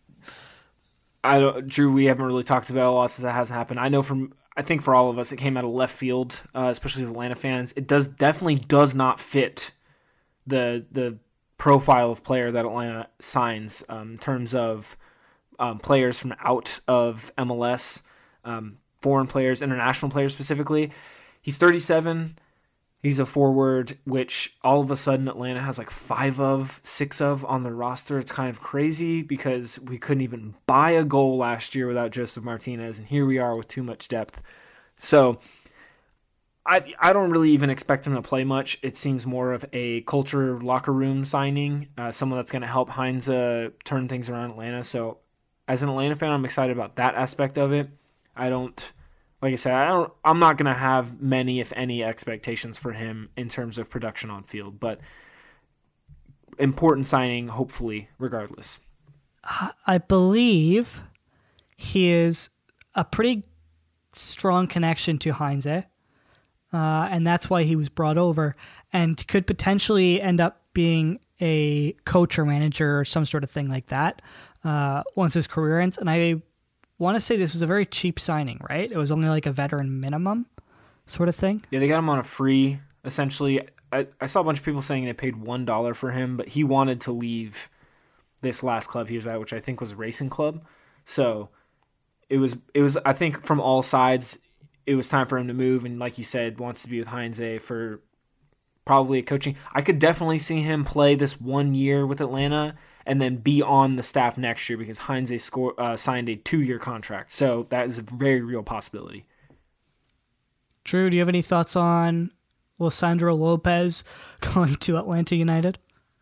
Drew, we haven't really talked about a lot since that hasn't happened. I think for all of us, it came out of left field, especially as Atlanta fans. It definitely does not fit the profile of player that Atlanta signs in terms of players from out of MLS, foreign players, international players specifically. He's 37. He's a forward, which all of a sudden Atlanta has like 6 of on the roster. It's kind of crazy because we couldn't even buy a goal last year without Joseph Martinez, and here we are with too much depth. So I don't really even expect him to play much. It seems more of a culture locker room signing, someone that's going to help Heinze turn things around in Atlanta. So as an Atlanta fan, I'm excited about that aspect of it. Like I said, I'm not going to have many, if any, expectations for him in terms of production on field, but important signing, hopefully, regardless. I believe he is a pretty strong connection to Heinze, and that's why he was brought over, and could potentially end up being a coach or manager or some sort of thing like that once his career ends. And I want to say this was a very cheap signing, right? It was only like a veteran minimum sort of thing. Yeah, they got him on a free, essentially. I saw a bunch of people saying they paid $1 for him, but he wanted to leave this last club he was at, which I think was Racing Club. So it was. I think from all sides, it was time for him to move, and like you said, wants to be with Heinze for probably a coaching. I could definitely see him play this 1 year with Atlanta and then be on the staff next year because Heinze signed a 2-year contract. So that is a very real possibility. Drew, do you have any thoughts on Lisandro Lopez going to Atlanta United?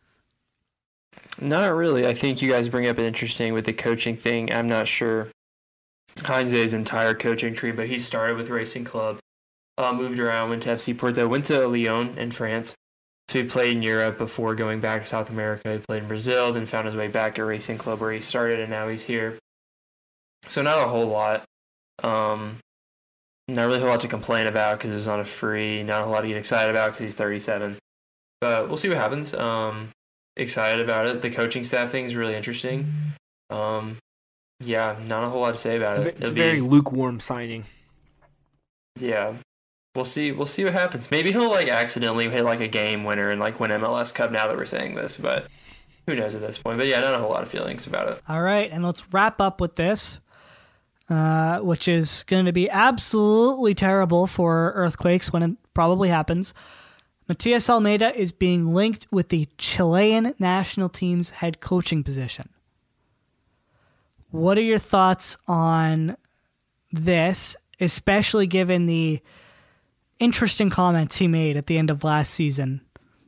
Not really. I think you guys bring up an interesting with the coaching thing. I'm not sure Heinze's entire coaching tree, but he started with Racing Club, moved around, went to FC Porto, went to Lyon in France. So he played in Europe before going back to South America. He played in Brazil, then found his way back at Racing Club where he started, and now he's here. So not a whole lot. Not really a whole lot to complain about because it was on a free. Not a whole lot to get excited about because he's 37. But we'll see what happens. Excited about it. The coaching staff thing is really interesting. Yeah, not a whole lot to say about it. It's a very lukewarm signing. Yeah. We'll see what happens. Maybe he'll accidentally hit a game winner and win MLS Cup now that we're saying this, but who knows at this point. But yeah, not a whole lot of feelings about it. All right, and let's wrap up with this, which is going to be absolutely terrible for Earthquakes when it probably happens. Matias Almeida is being linked with the Chilean national team's head coaching position. What are your thoughts on this, especially given the interesting comments he made at the end of last season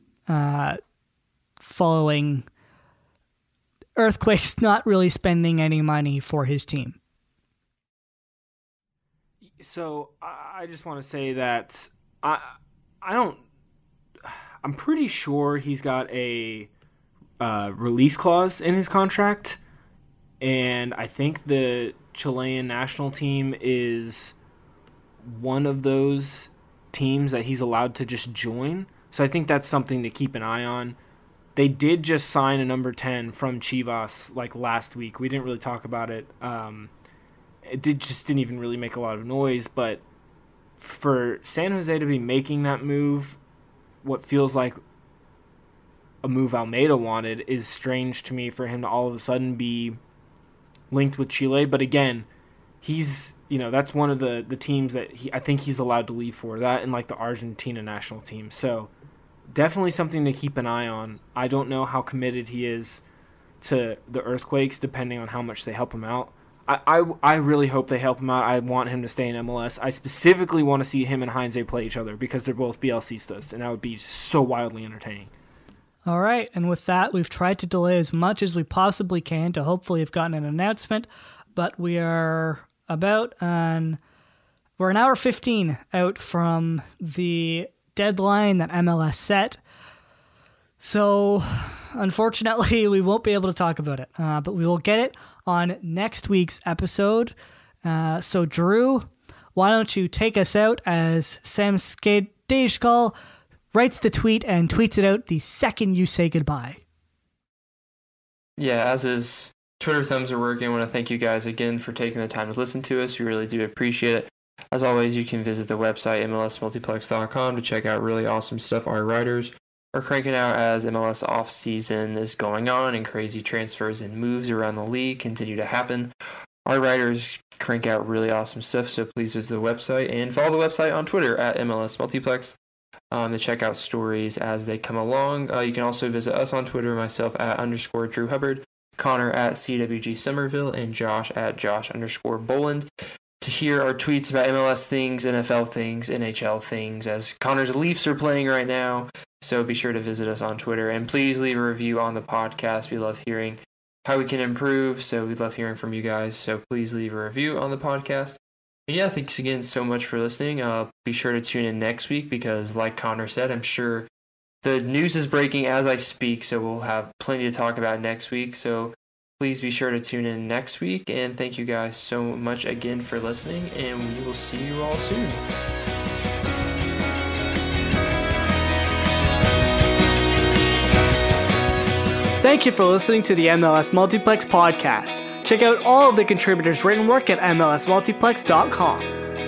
following Earthquakes not really spending any money for his team? So I just want to say that I'm pretty sure he's got a release clause in his contract, and I think the Chilean national team is one of those teams that he's allowed to just join. So I think that's something to keep an eye on. They did just sign a number 10 from Chivas like last week. We didn't really talk about it. It didn't even really make a lot of noise, but for San Jose to be making that move, what feels like a move Almeida wanted, is strange to me for him to all of a sudden be linked with Chile. But again, he's, that's one of the teams that I think he's allowed to leave for, that and like the Argentina national team. So definitely something to keep an eye on. I don't know how committed he is to the Earthquakes, depending on how much they help him out. I really hope they help him out. I want him to stay in MLS. I specifically want to see him and Heinze play each other because they're both BLCistas, and that would be so wildly entertaining. All right, and with that, we've tried to delay as much as we possibly can to hopefully have gotten an announcement, but we are we're an hour 15 out from the deadline that MLS set. So, unfortunately, we won't be able to talk about it, but we will get it on next week's episode. So, Drew, why don't you take us out as Sam Skadejskal writes the tweet and tweets it out the second you say goodbye. Yeah, as is, Twitter thumbs are working. I want to thank you guys again for taking the time to listen to us. We really do appreciate it. As always, you can visit the website mlsmultiplex.com to check out really awesome stuff our writers are cranking out as MLS offseason is going on and crazy transfers and moves around the league continue to happen. Our writers crank out really awesome stuff, so please visit the website and follow the website on Twitter at MLS Multiplex to check out stories as they come along. You can also visit us on Twitter, myself at _Drew Hubbard, Connor at CWG Somerville, and Josh at Josh_Boland. To hear our tweets about MLS things, NFL things, NHL things, as Connor's Leafs are playing right now. So be sure to visit us on Twitter, and please leave a review on the podcast. We love hearing how we can improve, so we love hearing from you guys. So please leave a review on the podcast. And yeah, thanks again so much for listening. Be sure to tune in next week because, like Connor said, I'm sure the news is breaking as I speak, so we'll have plenty to talk about next week. So please be sure to tune in next week, and thank you guys so much again for listening, and we will see you all soon. Thank you for listening to the MLS Multiplex podcast. Check out all of the contributors' written work at mlsmultiplex.com.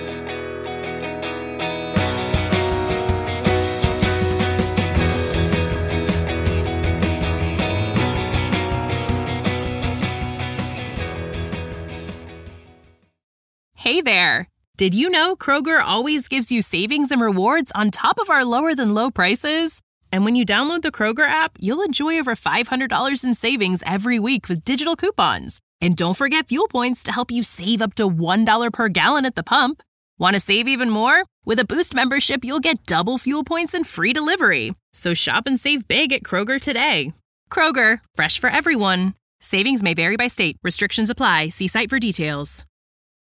Hey there! Did you know Kroger always gives you savings and rewards on top of our lower than low prices? And when you download the Kroger app, you'll enjoy over $500 in savings every week with digital coupons. And don't forget fuel points to help you save up to $1 per gallon at the pump. Want to save even more? With a Boost membership, you'll get double fuel points and free delivery. So shop and save big at Kroger today. Kroger, fresh for everyone. Savings may vary by state. Restrictions apply. See site for details.